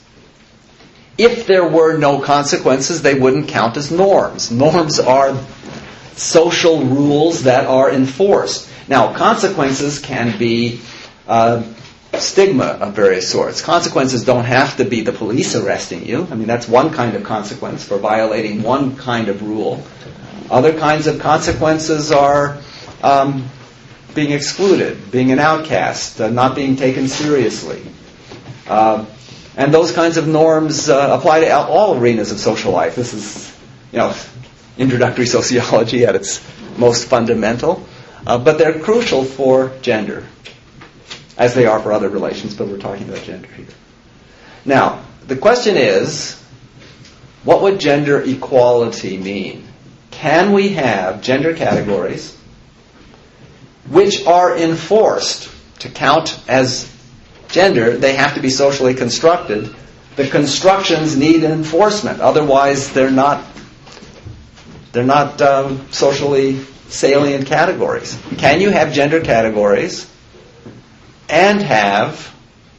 If there were no consequences, they wouldn't count as norms. Norms are social rules that are enforced. Now, consequences can be uh, stigma of various sorts. Consequences don't have to be the police arresting you. I mean, that's one kind of consequence for violating one kind of rule. Other kinds of consequences are um, being excluded, being an outcast, uh, not being taken seriously. Uh, and those kinds of norms uh, apply to all arenas of social life. This is, you know, introductory sociology at its most fundamental. Uh, but they're crucial for gender, as they are for other relations, but we're talking about gender here. Now, the question is, what would gender equality mean? Can we have gender categories which are enforced to count as gender? They have to be socially constructed. The constructions need enforcement. Otherwise, they're not they're not um, socially salient categories. Can you have gender categories and have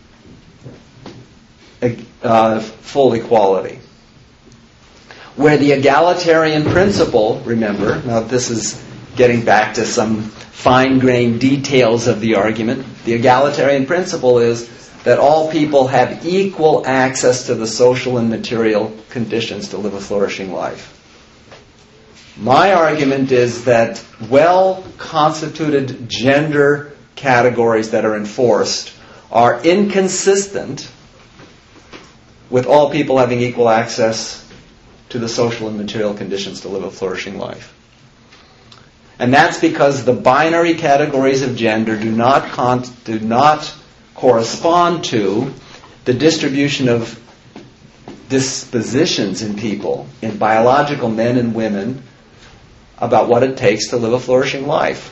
uh, full equality? Where the egalitarian principle, remember, now this is getting back to some fine-grained details of the argument. The egalitarian principle is that all people have equal access to the social and material conditions to live a flourishing life. My argument is that well-constituted gender categories that are enforced are inconsistent with all people having equal access to the social and material conditions to live a flourishing life. And that's because the binary categories of gender do not con- do not correspond to the distribution of dispositions in people, in biological men and women, about what it takes to live a flourishing life.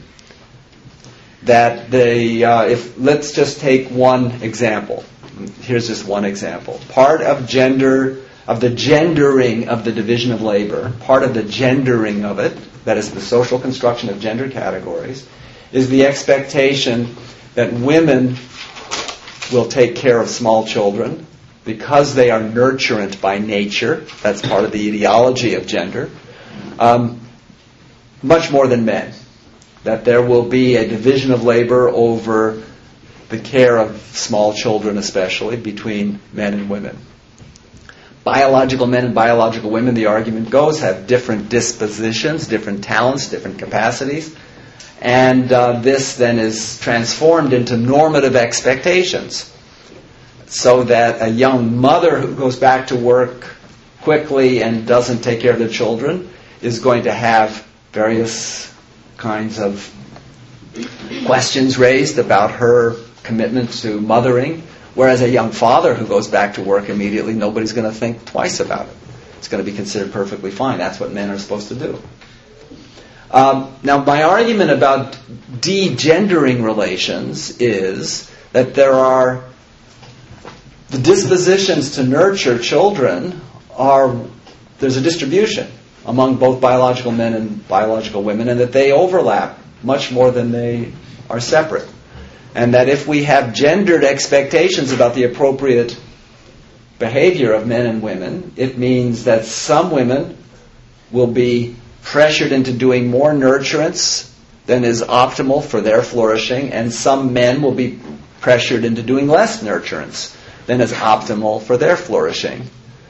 That they, uh, if let's just take one example. Here's just one example. Part of gender, of the gendering of the division of labor, part of the gendering of it, that is the social construction of gender categories, is the expectation that women will take care of small children because they are nurturant by nature. That's part of the ideology of gender. Um, much more than men. That there will be a division of labor over the care of small children, especially between men and women. Biological men and biological women, the argument goes, have different dispositions, different talents, different capacities. And uh, this then is transformed into normative expectations. So that a young mother who goes back to work quickly and doesn't take care of their children is going to have various kinds of questions raised about her commitment to mothering. Whereas a young father who goes back to work immediately, nobody's going to think twice about it. It's going to be considered perfectly fine. That's what men are supposed to do. Um, now, my argument about de-gendering relations is that there are the dispositions to nurture children are, there's a distribution among both biological men and biological women, and that they overlap much more than they are separate. And that if we have gendered expectations about the appropriate behavior of men and women, it means that some women will be pressured into doing more nurturance than is optimal for their flourishing, and some men will be pressured into doing less nurturance than is optimal for their flourishing.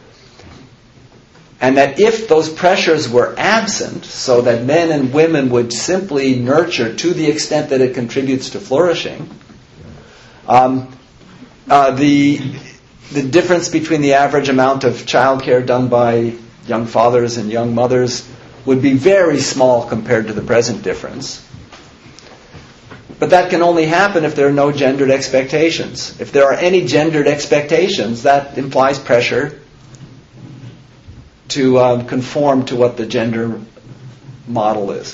And that if those pressures were absent, so that men and women would simply nurture to the extent that it contributes to flourishing, um, uh, the the difference between the average amount of childcare done by young fathers and young mothers would be very small compared to the present difference. But that can only happen if there are no gendered expectations. If there are any gendered expectations, that implies pressure to um, conform to what the gender model is.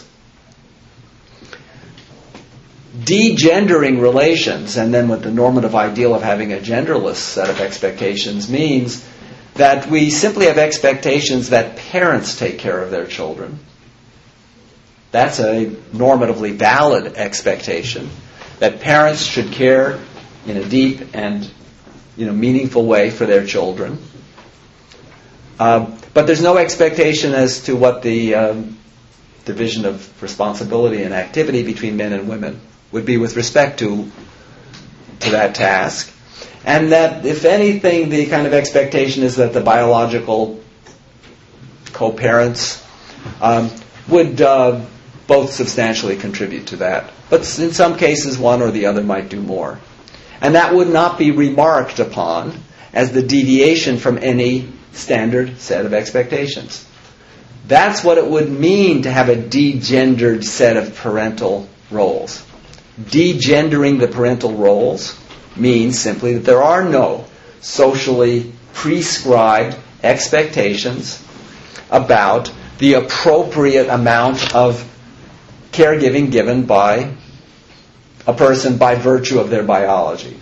De-gendering relations, and then with the normative ideal of having a genderless set of expectations, means that we simply have expectations that parents take care of their children. That's a normatively valid expectation, that parents should care in a deep and you know meaningful way for their children. Um, but there's no expectation as to what the um, division of responsibility and activity between men and women would be with respect to to that task. And that, if anything, the kind of expectation is that the biological co-parents um, would uh, both substantially contribute to that. But in some cases, one or the other might do more. And that would not be remarked upon as the deviation from any standard set of expectations. That's what it would mean to have a degendered set of parental roles. Degendering the parental roles means simply that there are no socially prescribed expectations about the appropriate amount of caregiving given by a person by virtue of their biology.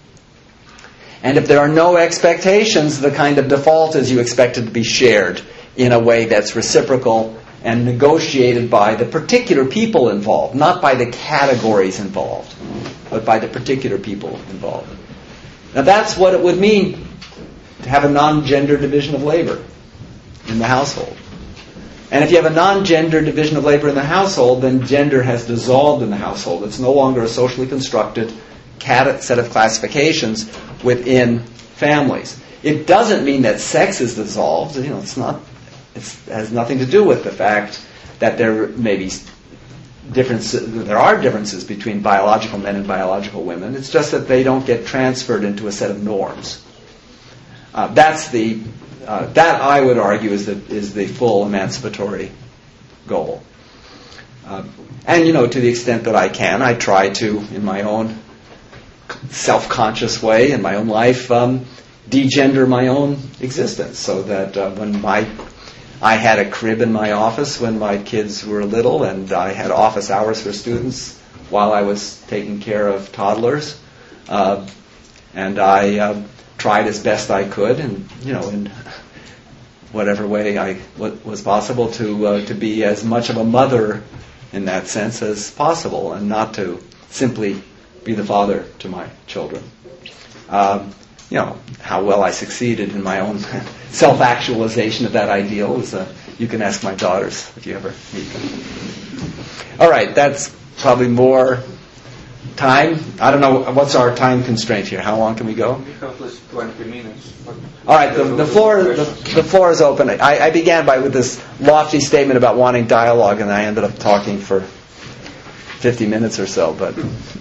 And if there are no expectations, the kind of default is you expect it to be shared in a way that's reciprocal and negotiated by the particular people involved, not by the categories involved, but by the particular people involved. Now that's what it would mean to have a non-gender division of labor in the household. And if you have a non-gender division of labor in the household, then gender has dissolved in the household. It's no longer a socially constructed set of classifications within families. It doesn't mean that sex is dissolved. You know, it's not. It's, it has nothing to do with the fact that there may be differences. There are differences between biological men and biological women. It's just that they don't get transferred into a set of norms. Uh, that's the uh, that I would argue is the is the full emancipatory goal. Uh, and you know, to the extent that I can, I try to, in my own self-conscious way, in my own life, um, degender my own existence, so that uh, when my I had a crib in my office when my kids were little, and I had office hours for students while I was taking care of toddlers, uh, and I uh, tried as best I could, and you know, in whatever way I w- was possible, to uh, to be as much of a mother in that sense as possible, and not to simply be the father to my children. Um, you know, how well I succeeded in my own self-actualization of that ideal is, uh, you can ask my daughters if you ever meet them. All right, that's probably more time. I don't know, what's our time constraint here? How long can we go? We have just twenty minutes. All right, the, the floor the, the floor is open. I, I began by with this lofty statement about wanting dialogue, and I ended up talking for fifty minutes or so, but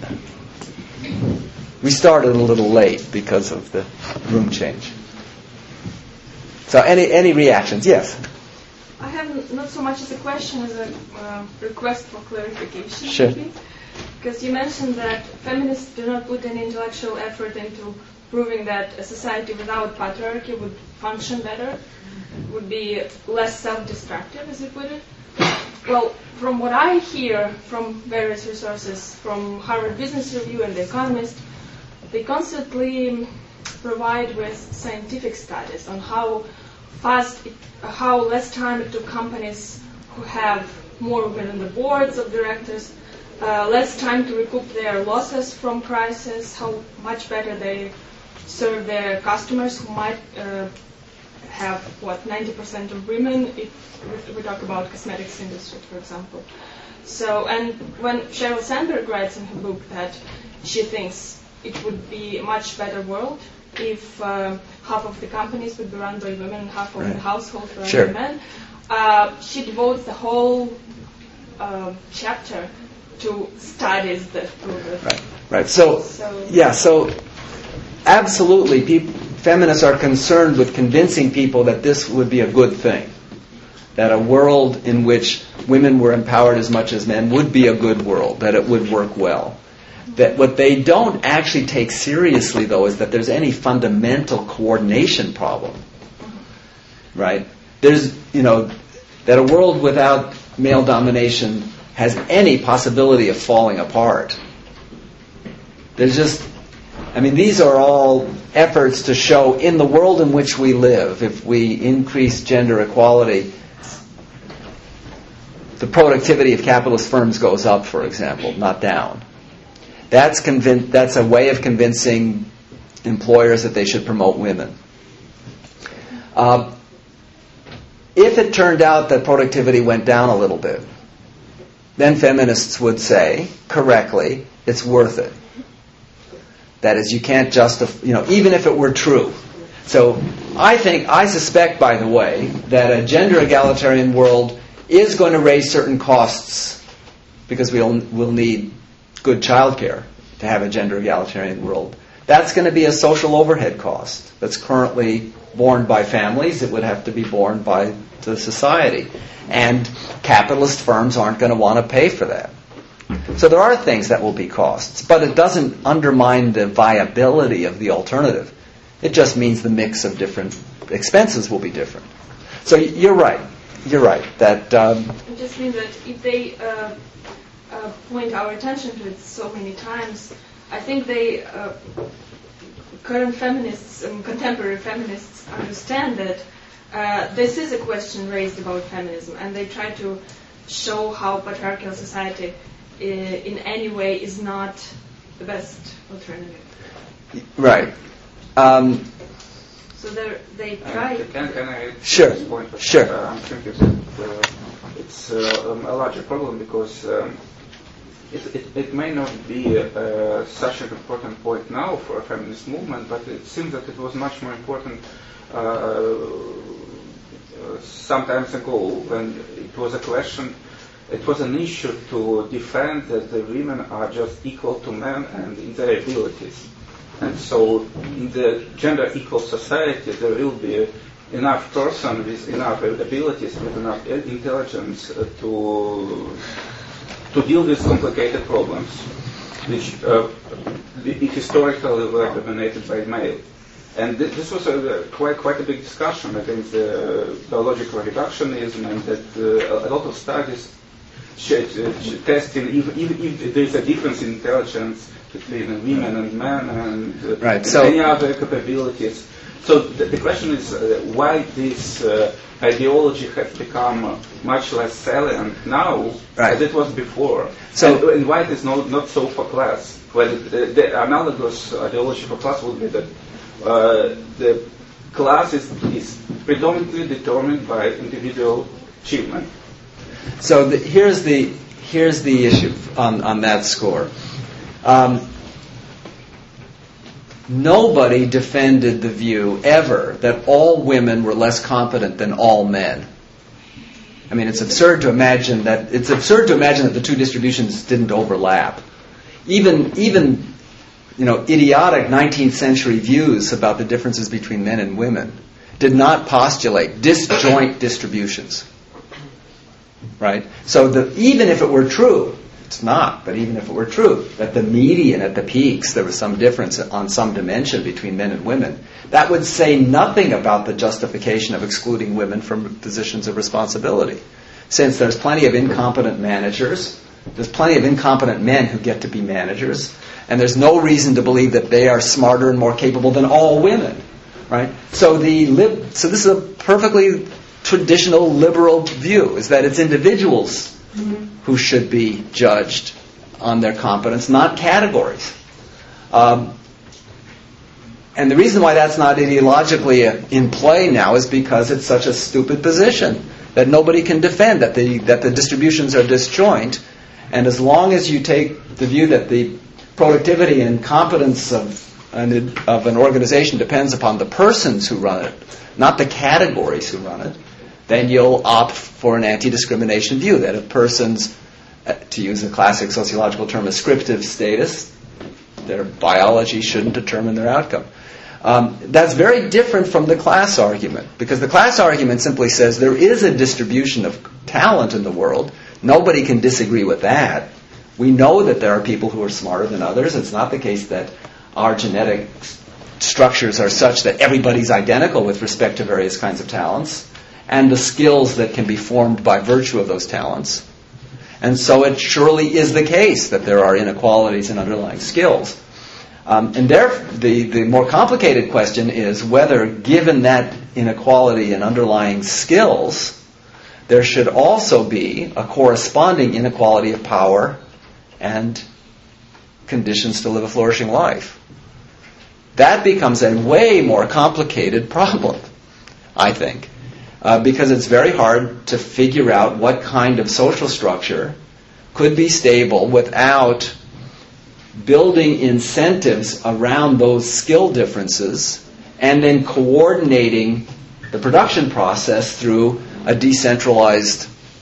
we started a little late because of the room change. So any any reactions? Yes? I have not so much as a question as a uh, request for clarification. Sure. Maybe. Because you mentioned that feminists do not put any intellectual effort into proving that a society without patriarchy would function better, would be less self-destructive, as you put it. Well, from what I hear from various resources, from Harvard Business Review and The Economist, they constantly provide with scientific studies on how fast, it, how less time it took companies who have more women on the boards of directors, uh, less time to recoup their losses from crisis, how much better they serve their customers who might uh, have, what, ninety percent of women, if we talk about cosmetics industry, for example. So, and when Sheryl Sandberg writes in her book that she thinks it would be a much better world if uh, half of the companies would be run by women and half of right. the households run sure. by men. Uh, she devotes the whole uh, chapter to studies that prove it. Right. Right. So, so yeah. So, absolutely, people, feminists are concerned with convincing people that this would be a good thing, that a world in which women were empowered as much as men would be a good world, that it would work well. That what they don't actually take seriously, though, is that there's any fundamental coordination problem. Right? There's, you know, that a world without male domination has any possibility of falling apart. There's just, I mean, these are all efforts to show in the world in which we live, if we increase gender equality, the productivity of capitalist firms goes up, for example, not down. That's convin- that's a way of convincing employers that they should promote women. Uh, if it turned out that productivity went down a little bit, then feminists would say, correctly, it's worth it. That is, you can't justify, you know, even if it were true. So I think, I suspect, by the way, that a gender egalitarian world is going to raise certain costs because we'll, we'll need good childcare to have a gender egalitarian world. That's going to be a social overhead cost that's currently borne by families. It would have to be borne by the society. And capitalist firms aren't going to want to pay for that. So there are things that will be costs, but it doesn't undermine the viability of the alternative. It just means the mix of different expenses will be different. So you're right. You're right. That um, it just means that if they uh, uh, point our attention to it so many times, I think they, uh, current feminists and contemporary feminists understand that uh, this is a question raised about feminism, and they try to show how patriarchal society uh, in any way is not the best alternative. Right. Um, so they try. Uh, can, can I sure. This point? Sure. Uh, I'm thinking that uh, it's uh, um, a larger problem because um, it, it, it may not be uh, such an important point now for a feminist movement, but it seems that it was much more important uh, uh, some times ago when it was a question. It was an issue to defend that the women are just equal to men and in their abilities. And so in the gender equal society, there will be enough person with enough abilities, with enough intelligence uh, to to deal with complicated problems, which uh, historically were dominated by male. And th- this was a, quite quite a big discussion against the biological reductionism, and that uh, a lot of studies testing if, if, if there is a difference in intelligence between women and men and uh, right, so any other capabilities. So the, the question is uh, why this uh, ideology has become uh, much less salient now right. as it was before. So, and, and why it is not, not so for class. Well, the, the analogous ideology for class would be that uh, the class is, is predominantly determined by individual achievement. So the, here's the here's the issue on, on that score. Um, nobody defended the view ever that all women were less competent than all men. I mean, it's absurd to imagine that it's absurd to imagine that the two distributions didn't overlap. Even even you know idiotic nineteenth century views about the differences between men and women did not postulate disjoint distributions. Right? So the, even if it were true, it's not, but even if it were true, that the median at the peaks, there was some difference on some dimension between men and women, that would say nothing about the justification of excluding women from positions of responsibility. Since there's plenty of incompetent managers, there's plenty of incompetent men who get to be managers, and there's no reason to believe that they are smarter and more capable than all women. Right? So the lib- so this is a perfectly traditional liberal view, is that it's individuals mm-hmm. who should be judged on their competence, not categories. Um, and the reason why that's not ideologically in play now is because it's such a stupid position that nobody can defend, that the that the distributions are disjoint. And as long as you take the view that the productivity and competence of an, of an organization depends upon the persons who run it, not the categories who run it, then you'll opt for an anti-discrimination view, that a person's, uh, to use a classic sociological term, ascriptive status, their biology shouldn't determine their outcome. Um, that's very different from the class argument, because the class argument simply says there is a distribution of talent in the world. Nobody can disagree with that. We know that there are people who are smarter than others. It's not the case that our genetic structures are such that everybody's identical with respect to various kinds of talents, and the skills that can be formed by virtue of those talents. And so it surely is the case that there are inequalities in underlying skills. Um, and there, the, the more complicated question is whether, given that inequality in underlying skills, there should also be a corresponding inequality of power and conditions to live a flourishing life. That becomes a way more complicated problem, I think. Uh, because it's very hard to figure out what kind of social structure could be stable without building incentives around those skill differences and then coordinating the production process through a decentralized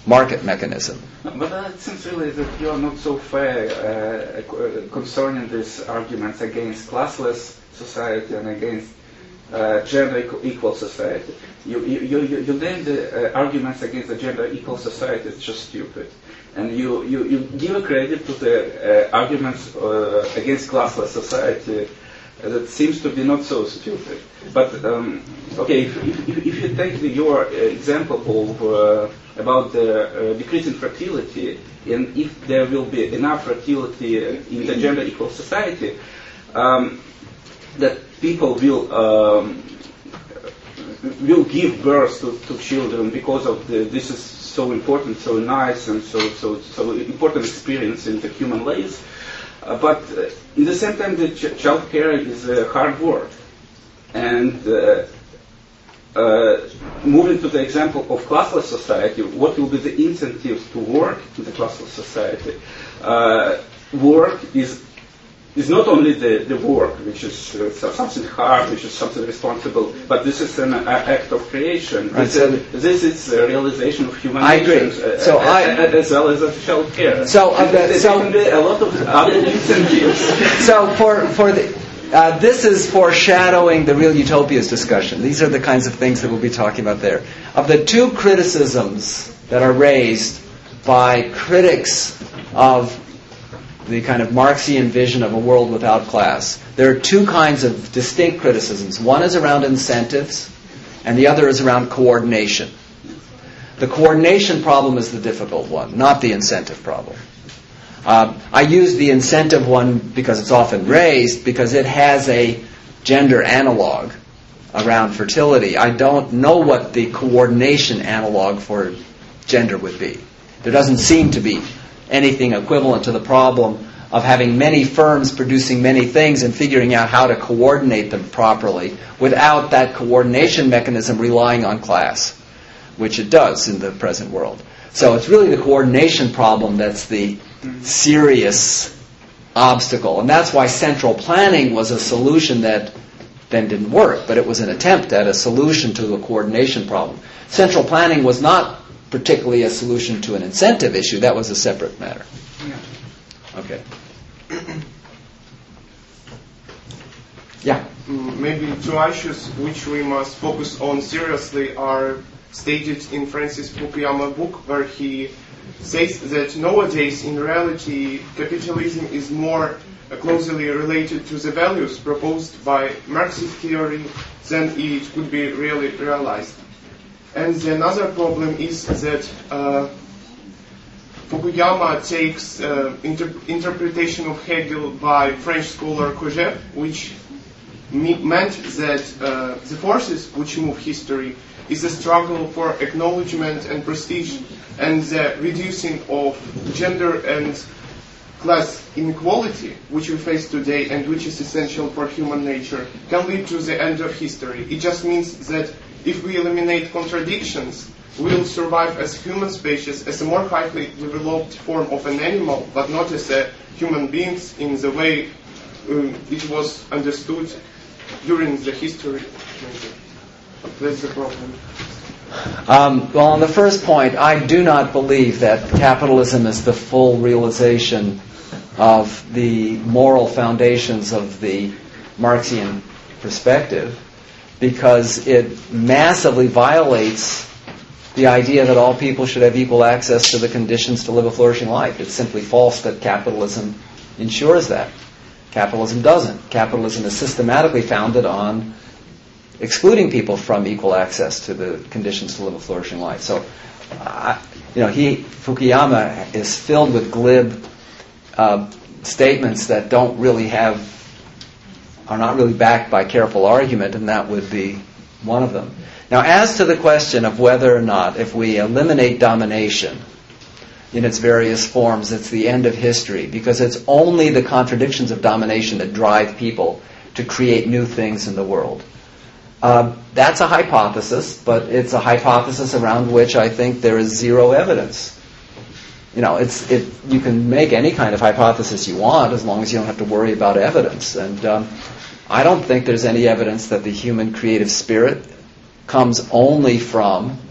market mechanism. But uh, it seems really that you are not so fair uh, concerning these arguments against classless society and against uh, gender equal society. You you you, you name the uh, arguments against the gender equal society is just stupid, and you, you, you give a credit to the uh, arguments uh, against classless society uh, that seems to be not so stupid. But um, okay, if, if, if you take the, your uh, example of uh, about the uh, decreasing fertility, and if there will be enough fertility in the gender equal society, um, that people will um, will give birth to, to children because of the, this is so important, so nice, and so so so important experience in the human lives. Uh, but uh, in the same time, the ch- child care is uh, hard work, and uh, Uh, moving to the example of classless society, what will be the incentives to work in the classless society? Uh, work is is not only the, the work, which is uh, something hard, which is something responsible, but this is an uh, act of creation. Right, this, so uh, this is a realization of human I agree. nature, uh, So uh, I, uh, as well as of child care. So, uh, there, there so can be a lot of other incentives. So for for the. Uh, this is foreshadowing the real utopias discussion. These are the kinds of things that we'll be talking about there. Of the two criticisms that are raised by critics of the kind of Marxian vision of a world without class, there are two kinds of distinct criticisms. One is around incentives, and the other is around coordination. The coordination problem is the difficult one, not the incentive problem. Uh, I use the incentive one because it's often raised, because it has a gender analog around fertility. I don't know what the coordination analog for gender would be. There doesn't seem to be anything equivalent to the problem of having many firms producing many things and figuring out how to coordinate them properly without that coordination mechanism relying on class, which it does in the present world. So it's really the coordination problem that's the serious obstacle. And that's why central planning was a solution that then didn't work, but it was an attempt at a solution to the coordination problem. Central planning was not particularly a solution to an incentive issue. That was a separate matter. Okay. Yeah. Maybe two issues which we must focus on seriously are stated in Francis Fukuyama's book, where he says that nowadays, in reality, capitalism is more uh, closely related to the values proposed by Marxist theory than it could be really realized. And the another problem is that uh, Fukuyama takes uh, inter- interpretation of Hegel by French scholar Kojève, which me- meant that uh, the forces which move history is a struggle for acknowledgement and prestige, and the reducing of gender and class inequality, which we face today and which is essential for human nature, can lead to the end of history. It just means that if we eliminate contradictions, we'll survive as human species, as a more highly developed form of an animal, but not as a human beings in the way um, it was understood during the history. That's the problem. Um, well, on the first point, I do not believe that capitalism is the full realization of the moral foundations of the Marxian perspective, because it massively violates the idea that all people should have equal access to the conditions to live a flourishing life. It's simply false that capitalism ensures that. Capitalism doesn't. Capitalism is systematically founded on excluding people from equal access to the conditions to live a flourishing life. So, uh, you know, he Fukuyama is filled with glib uh, statements that don't really have, are not really backed by careful argument, and that would be one of them. Now, as to the question of whether or not, if we eliminate domination in its various forms, it's the end of history, because it's only the contradictions of domination that drive people to create new things in the world. Uh, that's a hypothesis, but it's a hypothesis around which I think there is zero evidence. You know, it's it. You can make any kind of hypothesis you want as long as you don't have to worry about evidence. And um, I don't think there's any evidence that the human creative spirit comes only from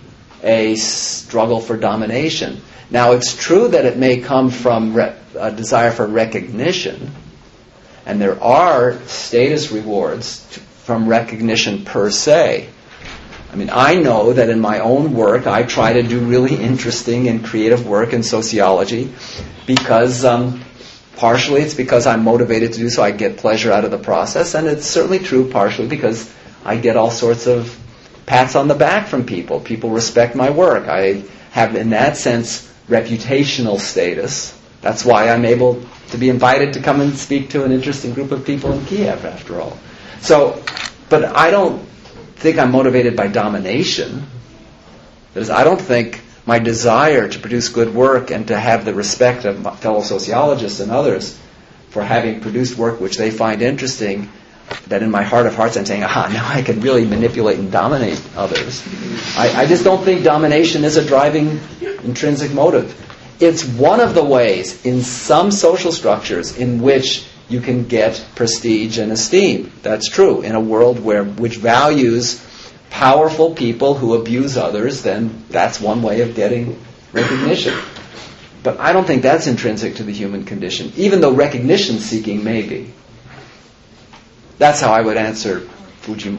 a struggle for domination. Now, it's true that it may come from re- a desire for recognition, and there are status rewards t- from recognition per se. I mean, I know that in my own work, I try to do really interesting and creative work in sociology because um, partially it's because I'm motivated to do so. I get pleasure out of the process, and it's certainly true partially because I get all sorts of pats on the back from people. People respect my work. I have, in that sense, reputational status. That's why I'm able to be invited to come and speak to an interesting group of people in Kiev, after all. So, but I don't think I'm motivated by domination. That is, I don't think my desire to produce good work and to have the respect of my fellow sociologists and others for having produced work which they find interesting, that in my heart of hearts I'm saying, aha, now I can really manipulate and dominate others. I, I just don't think domination is a driving intrinsic motive. It's one of the ways in some social structures in which you can get prestige and esteem. That's true. In a world where which values powerful people who abuse others, then that's one way of getting recognition. But I don't think that's intrinsic to the human condition, even though recognition seeking may be. That's how I would answer Fujim.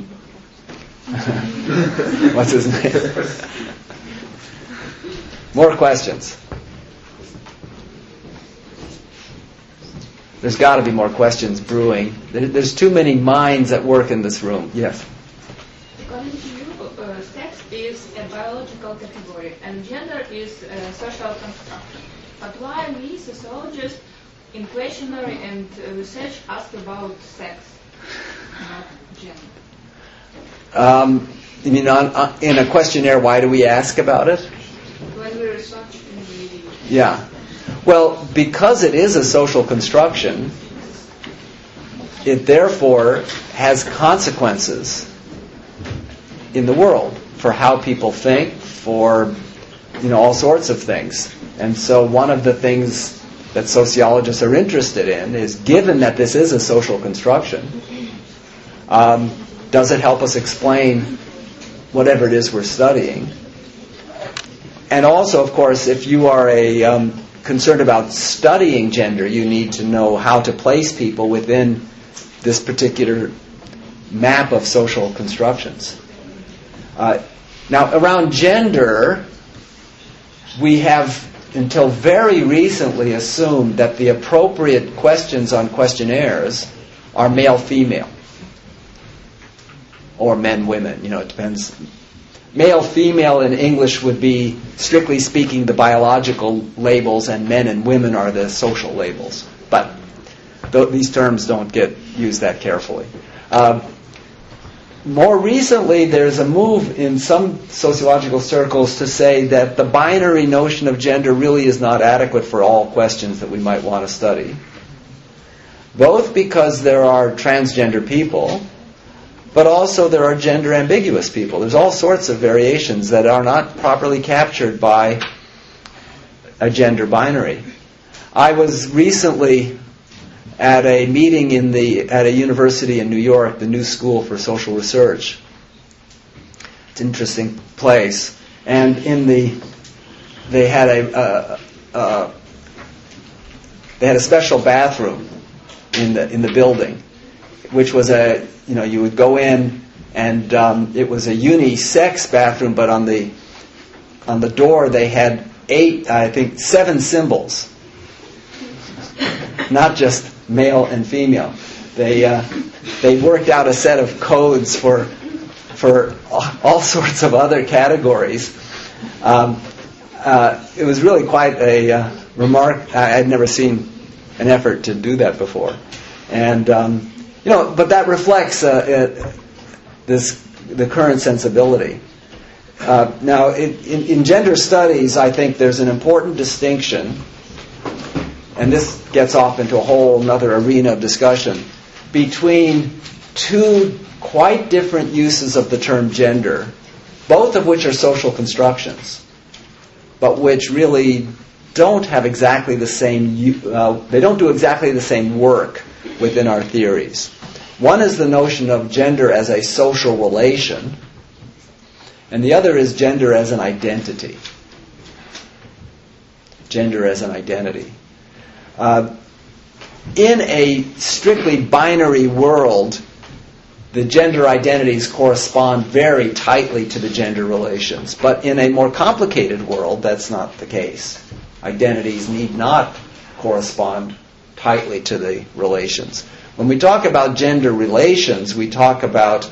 What's his name? More questions? There's got to be more questions brewing. There's too many minds at work in this room. Yes? According to you, uh, sex is a biological category and gender is a social construction. But why we sociologists in questionnaire and uh, research ask about sex, not gender? Um, you mean on, uh, in a questionnaire, why do we ask about it? When we research in the... Yeah. Well, because it is a social construction, it therefore has consequences in the world for how people think, for, you know, all sorts of things. And so one of the things that sociologists are interested in is, given that this is a social construction, um, does it help us explain whatever it is we're studying? And also, of course, if you are a um, concerned about studying gender, you need to know how to place people within this particular map of social constructions. Uh, now, around gender, we have until very recently assumed that the appropriate questions on questionnaires are male-female or men-women. You know, it depends. Male-female in English would be, strictly speaking, the biological labels, and men and women are the social labels. But th- these terms don't get used that carefully. Uh, more recently, there's a move in some sociological circles to say that the binary notion of gender really is not adequate for all questions that we might want to study. Both because there are transgender people, but also there are gender ambiguous people. There's all sorts of variations that are not properly captured by a gender binary. I was recently at a meeting in the at a university in New York, the New School for Social Research. It's an interesting place, and in the they had a uh, uh, they had a special bathroom in the in the building, which was a you know you would go in and um, it was a unisex bathroom, but on the on the door they had eight I think seven symbols, not just male and female. They uh, they worked out a set of codes for for all sorts of other categories. Um, uh, it was really quite a uh, remark. I had never seen an effort to do that before, and um, you know, but that reflects uh, uh, this the current sensibility. Uh, now, in, in, in gender studies, I think there's an important distinction. And this gets off into a whole another arena of discussion, between two quite different uses of the term gender, both of which are social constructions, but which really don't have exactly the same, uh, they don't do exactly the same work within our theories. One is the notion of gender as a social relation, And the other is gender as an identity. Gender as an identity. Uh, in a strictly binary world, the gender identities correspond very tightly to the gender relations. But in a more complicated world, that's not the case. Identities need not correspond tightly to the relations. When we talk about gender relations, we talk about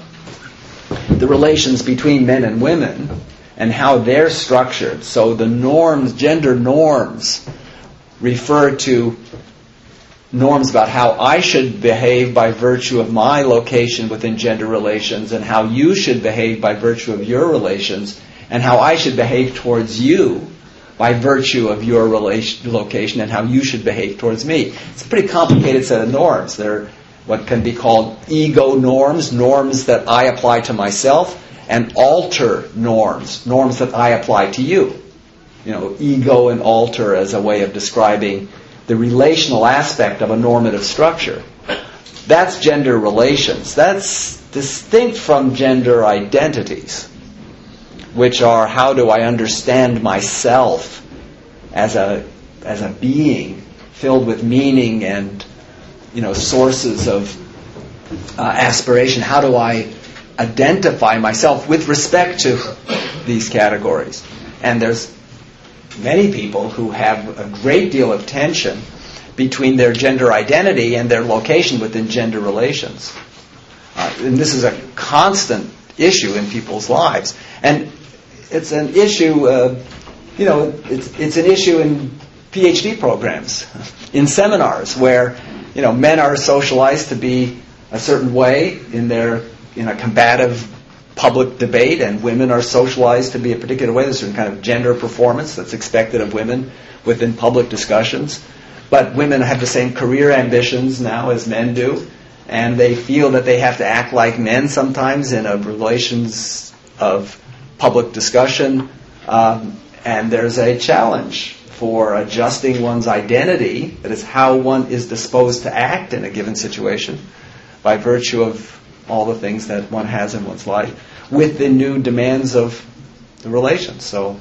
the relations between men and women and how they're structured. So the norms, gender norms, refer to norms about how I should behave by virtue of my location within gender relations, and how you should behave by virtue of your relations, and how I should behave towards you by virtue of your relation, location, and how you should behave towards me. It's a pretty complicated set of norms. They're what can be called ego norms, norms that I apply to myself, and alter norms, norms that I apply to you. You know, ego and alter as a way of describing the relational aspect of a normative structure. That's gender relations. That's distinct from gender identities, which are how do I understand myself as a as a being filled with meaning and, you know, sources of uh, aspiration. How do I identify myself with respect to these categories? And there's many people who have a great deal of tension between their gender identity and their location within gender relations. Uh, and this is a constant issue in people's lives. And it's an issue, uh, you know, it's, it's an issue in PhD programs, in seminars where, you know, men are socialized to be a certain way in their, in a combative public debate, and women are socialized to be a particular way. There's a certain kind of gender performance that's expected of women within public discussions. But women have the same career ambitions now as men do, and they feel that they have to act like men sometimes in a relations of public discussion. Um, and there's a challenge for adjusting one's identity, that is how one is disposed to act in a given situation, by virtue of all the things that one has in one's life, with the new demands of the relations. So,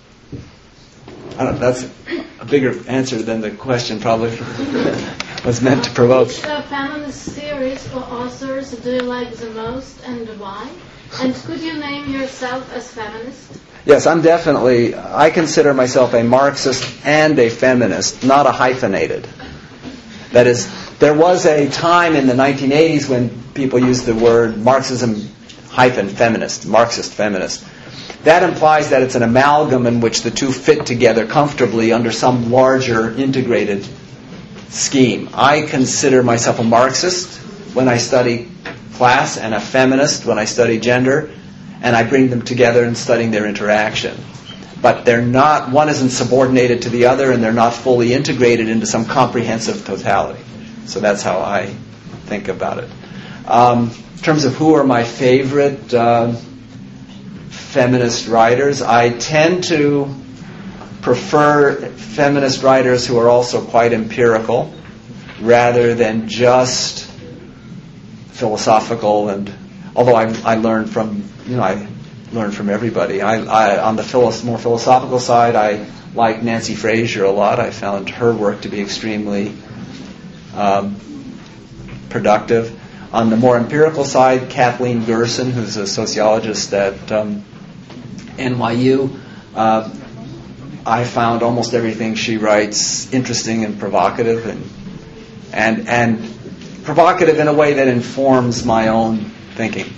I don't know, that's a bigger answer than the question probably was meant to provoke. Which uh, feminist theories or authors do you like the most, and why? And could you name yourself as feminist? Yes, I'm definitely, I consider myself a Marxist and a feminist, not a hyphenated. That is, there was a time in the nineteen eighties when people used the word Marxism hyphen feminist, Marxist feminist. That implies that it's an amalgam in which the two fit together comfortably under some larger integrated scheme. I consider myself a Marxist when I study class and a feminist when I study gender, and I bring them together in studying their interaction. But they're not, one isn't subordinated to the other, and they're not fully integrated into some comprehensive totality. So that's how I think about it. Um, in terms of who are my favorite uh, feminist writers, I tend to prefer feminist writers who are also quite empirical, rather than just philosophical. And although I, I learn from, you know, I learn from everybody. I, I on the philo- more philosophical side, I like Nancy Fraser a lot. I found her work to be extremely um, productive. On the more empirical side, Kathleen Gerson, who's a sociologist at um, N Y U, uh, I found almost everything she writes interesting and provocative, and and and provocative in a way that informs my own thinking.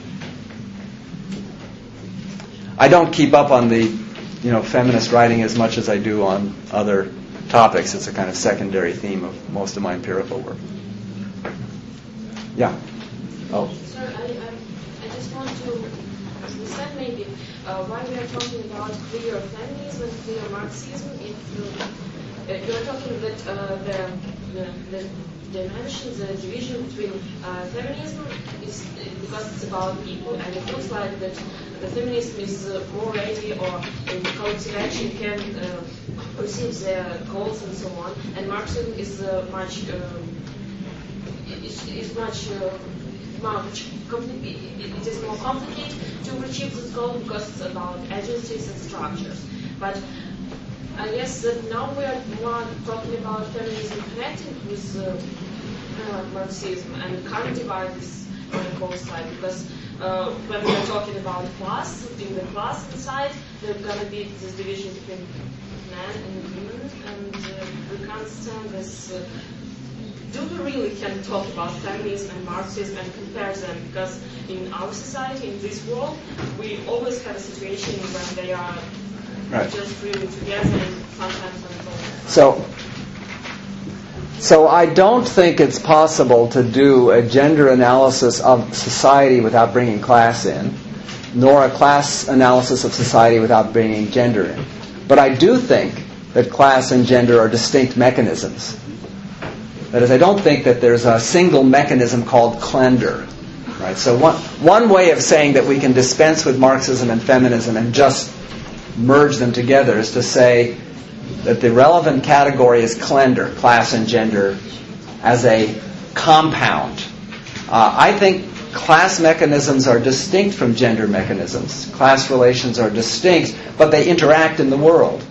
I don't keep up on the, you know, feminist writing as much as I do on other topics. It's a kind of secondary theme of most of my empirical work. Yeah. Oh. Sir, I, I, I just want to understand maybe uh, why we are talking about clear feminism and clear Marxism. If uh, you are talking that uh, the, the, the dimensions, the division between uh, feminism is because it's about people, and it looks like that the feminism is uh, more ready, or in collective action can uh, perceive their goals and so on, and Marxism is uh, much uh, is, is much uh, much compli- it is more complicated to achieve this goal because it's about agencies and structures. But I guess that now we are more talking about feminism connecting with uh, uh, Marxism, and can't divide this on both sides, because uh, when we are talking about class, in the class inside, there's going to be this division between men and women, and uh, we can't stand this. Uh, do we really can talk about feminism and Marxism and compare them? Because in our society, in this world, we always have a situation when they are right. just really together and sometimes on both. So, so I don't think it's possible to do a gender analysis of society without bringing class in, nor a class analysis of society without bringing gender in. But I do think that class and gender are distinct mechanisms. That is, I don't think that there's a single mechanism called Klender. Right? So one, one way of saying that we can dispense with Marxism and feminism and just merge them together is to say that the relevant category is Klender, class and gender, as a compound. Uh, I think class mechanisms are distinct from gender mechanisms. Class relations are distinct, but they interact in the world.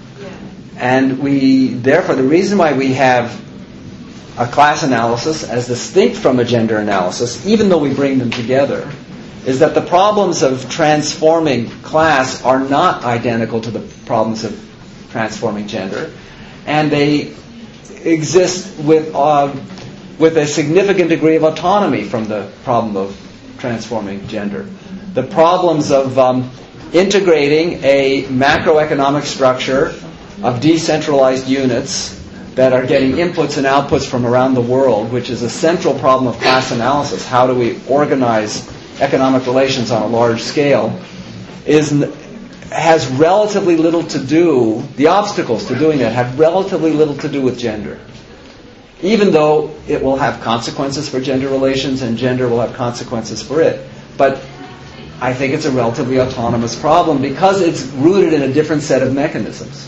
And we, therefore, the reason why we have a class analysis as distinct from a gender analysis, even though we bring them together, is that the problems of transforming class are not identical to the problems of transforming gender, and they exist with uh, with a significant degree of autonomy from the problem of transforming gender. The problems of um, integrating a macroeconomic structure of decentralized units that are getting inputs and outputs from around the world, which is a central problem of class analysis. How do we organize economic relations on a large scale? Is has relatively little to do, the obstacles to doing that have relatively little to do with gender. Even though it will have consequences for gender relations and gender will have consequences for it. But I think it's a relatively autonomous problem because it's rooted in a different set of mechanisms.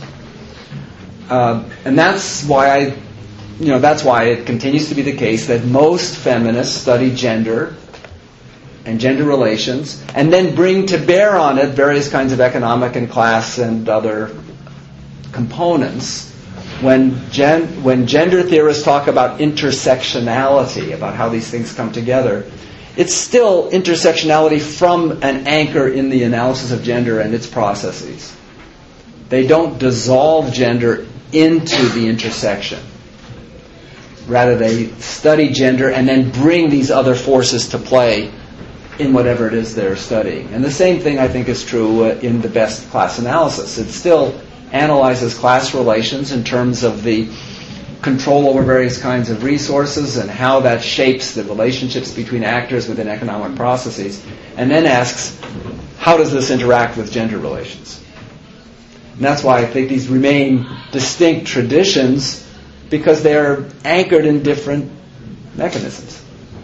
Uh, and that's why I, you know, that's why it continues to be the case that most feminists study gender and gender relations, and then bring to bear on it various kinds of economic and class and other components. When gen, when gender theorists talk about intersectionality, about how these things come together, it's still intersectionality from an anchor in the analysis of gender and its processes. They don't dissolve gender into the intersection. Rather, they study gender and then bring these other forces to play in whatever it is they're studying. And the same thing, I think, is true uh, in the best class analysis. It still analyzes class relations in terms of the control over various kinds of resources and how that shapes the relationships between actors within economic processes, and then asks, how does this interact with gender relations? And that's why I think these remain distinct traditions, because they're anchored in different mechanisms.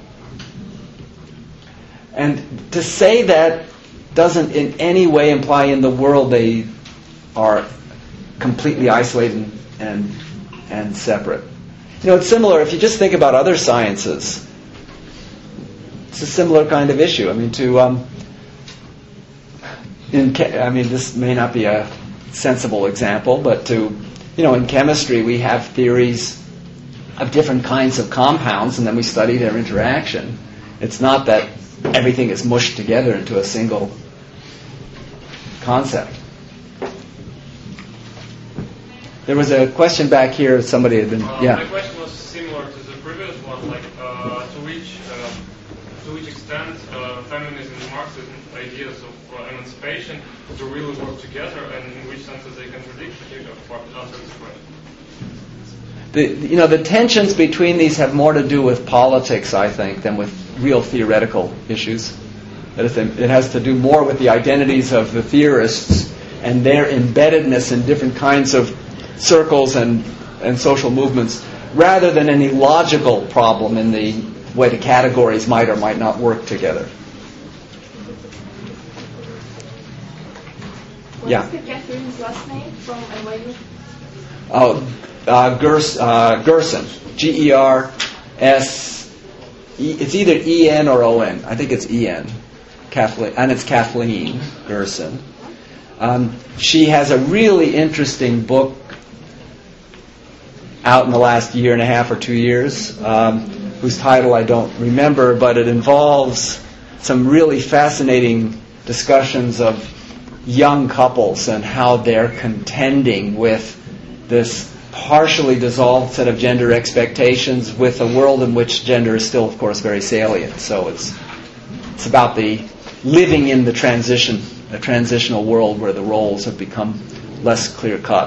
And to say that doesn't in any way imply in the world they are completely isolated and and separate. You know, it's similar, if you just think about other sciences, it's a similar kind of issue. I mean, to, um, in, I mean, this may not be a sensible example, but to, you know, in chemistry we have theories of different kinds of compounds, and then we study their interaction. It's not that everything is mushed together into a single concept. There was a question back here. Somebody had been, uh, yeah. My question was similar to the previous one, like uh, to which uh, to which extent uh, feminism and Marxism ideas of uh, emancipation do really work together, and in which sense they contradict each other. Answer this question. The, you know, the tensions between these have more to do with politics, I think, than with real theoretical issues. That is, it has to do more with the identities of the theorists and their embeddedness in different kinds of circles and, and social movements, rather than any logical problem in the way the categories might or might not work together. What yeah. is the Catherine's last name from N Y U? Oh, uh, Gers, uh, Gerson, G E R S E, it's either E N or O N. I think it's E N. Kathleen, and it's Kathleen Gerson. Um, she has a really interesting book out in the last year and a half or two years, um, whose title I don't remember, but it involves some really fascinating discussions of young couples and how they're contending with this partially dissolved set of gender expectations with a world in which gender is still, of course, very salient. So it's it's about the living in the transition, a transitional world where the roles have become less clear-cut.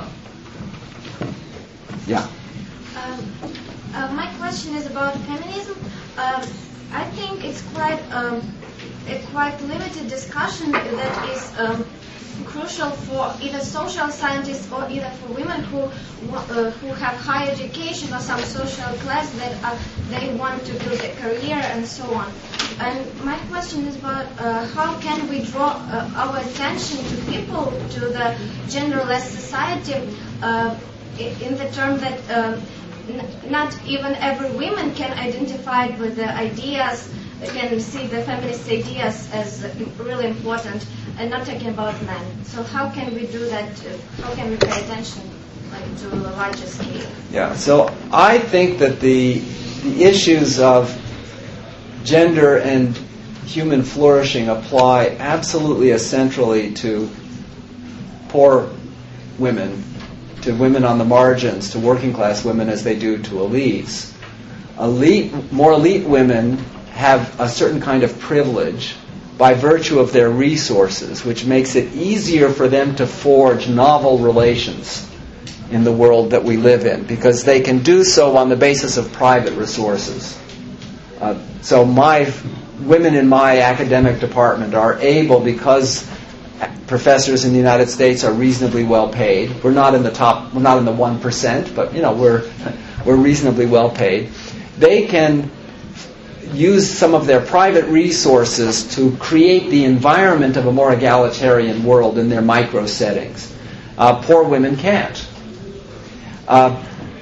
Yeah. Um, uh, my question is about feminism. Um, I think it's quite um, a quite limited discussion that is um, crucial for either social scientists or either for women who uh, who have high education or some social class that uh, they want to build a career and so on. And my question is about uh, how can we draw uh, our attention to people, to the genderless society, uh, in the term that um, n- not even every woman can identify with the ideas, can see the feminist ideas as really important, and not talking about men. So how can we do that? Uh, how can we pay attention, like, to a larger scale? Yeah. So I think that the the issues of gender and human flourishing apply absolutely essentially to poor women, to women on the margins, to working class women as they do to elites. Elite, more elite women have a certain kind of privilege by virtue of their resources, which makes it easier for them to forge novel relations in the world that we live in, because they can do so on the basis of private resources. Uh, so my women in my academic department are able, because professors in the United States are reasonably well paid. We're not in the top, we're not in the one percent, but you know we're we're reasonably well paid. They can use some of their private resources to create the environment of a more egalitarian world in their micro settings. Uh, poor women can't, uh,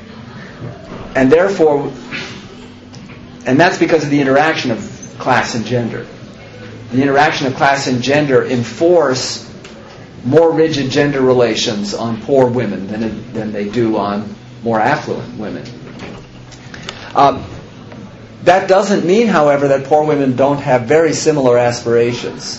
and therefore. And that's because of the interaction of class and gender. The interaction of class and gender enforce more rigid gender relations on poor women than, it, than they do on more affluent women. Uh, that doesn't mean, however, that poor women don't have very similar aspirations.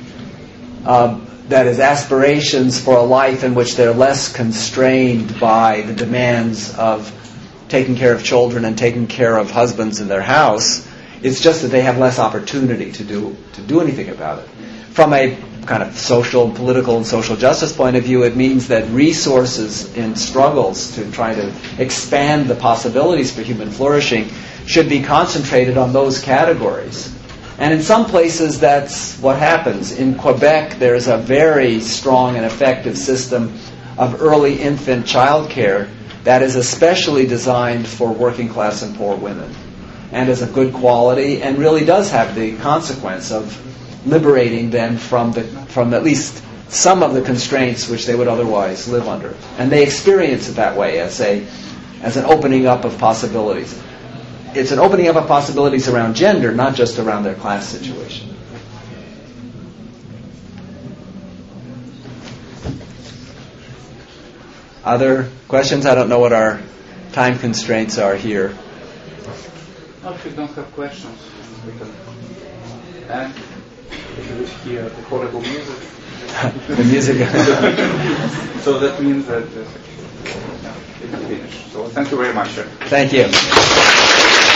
Uh, that is, aspirations for a life in which they're less constrained by the demands of taking care of children and taking care of husbands in their house. It's just that they have less opportunity to do to do anything about it. From a kind of social, political, and social justice point of view, it means that resources in struggles to try to expand the possibilities for human flourishing should be concentrated on those categories. And in some places, that's what happens. In Quebec, there's a very strong and effective system of early infant child care that is especially designed for working class and poor women, and is of good quality, and really does have the consequence of liberating them from the from at least some of the constraints which they would otherwise live under. And they experience it that way, as a as an opening up of possibilities. It's an opening up of possibilities around gender, not just around their class situation. Other questions? I don't know what our time constraints are here. Well, if you don't have questions, we can end. If you wish to hear the horrible music. The music. So that means that uh, yeah, it's finished. So thank you very much, sir. Thank you.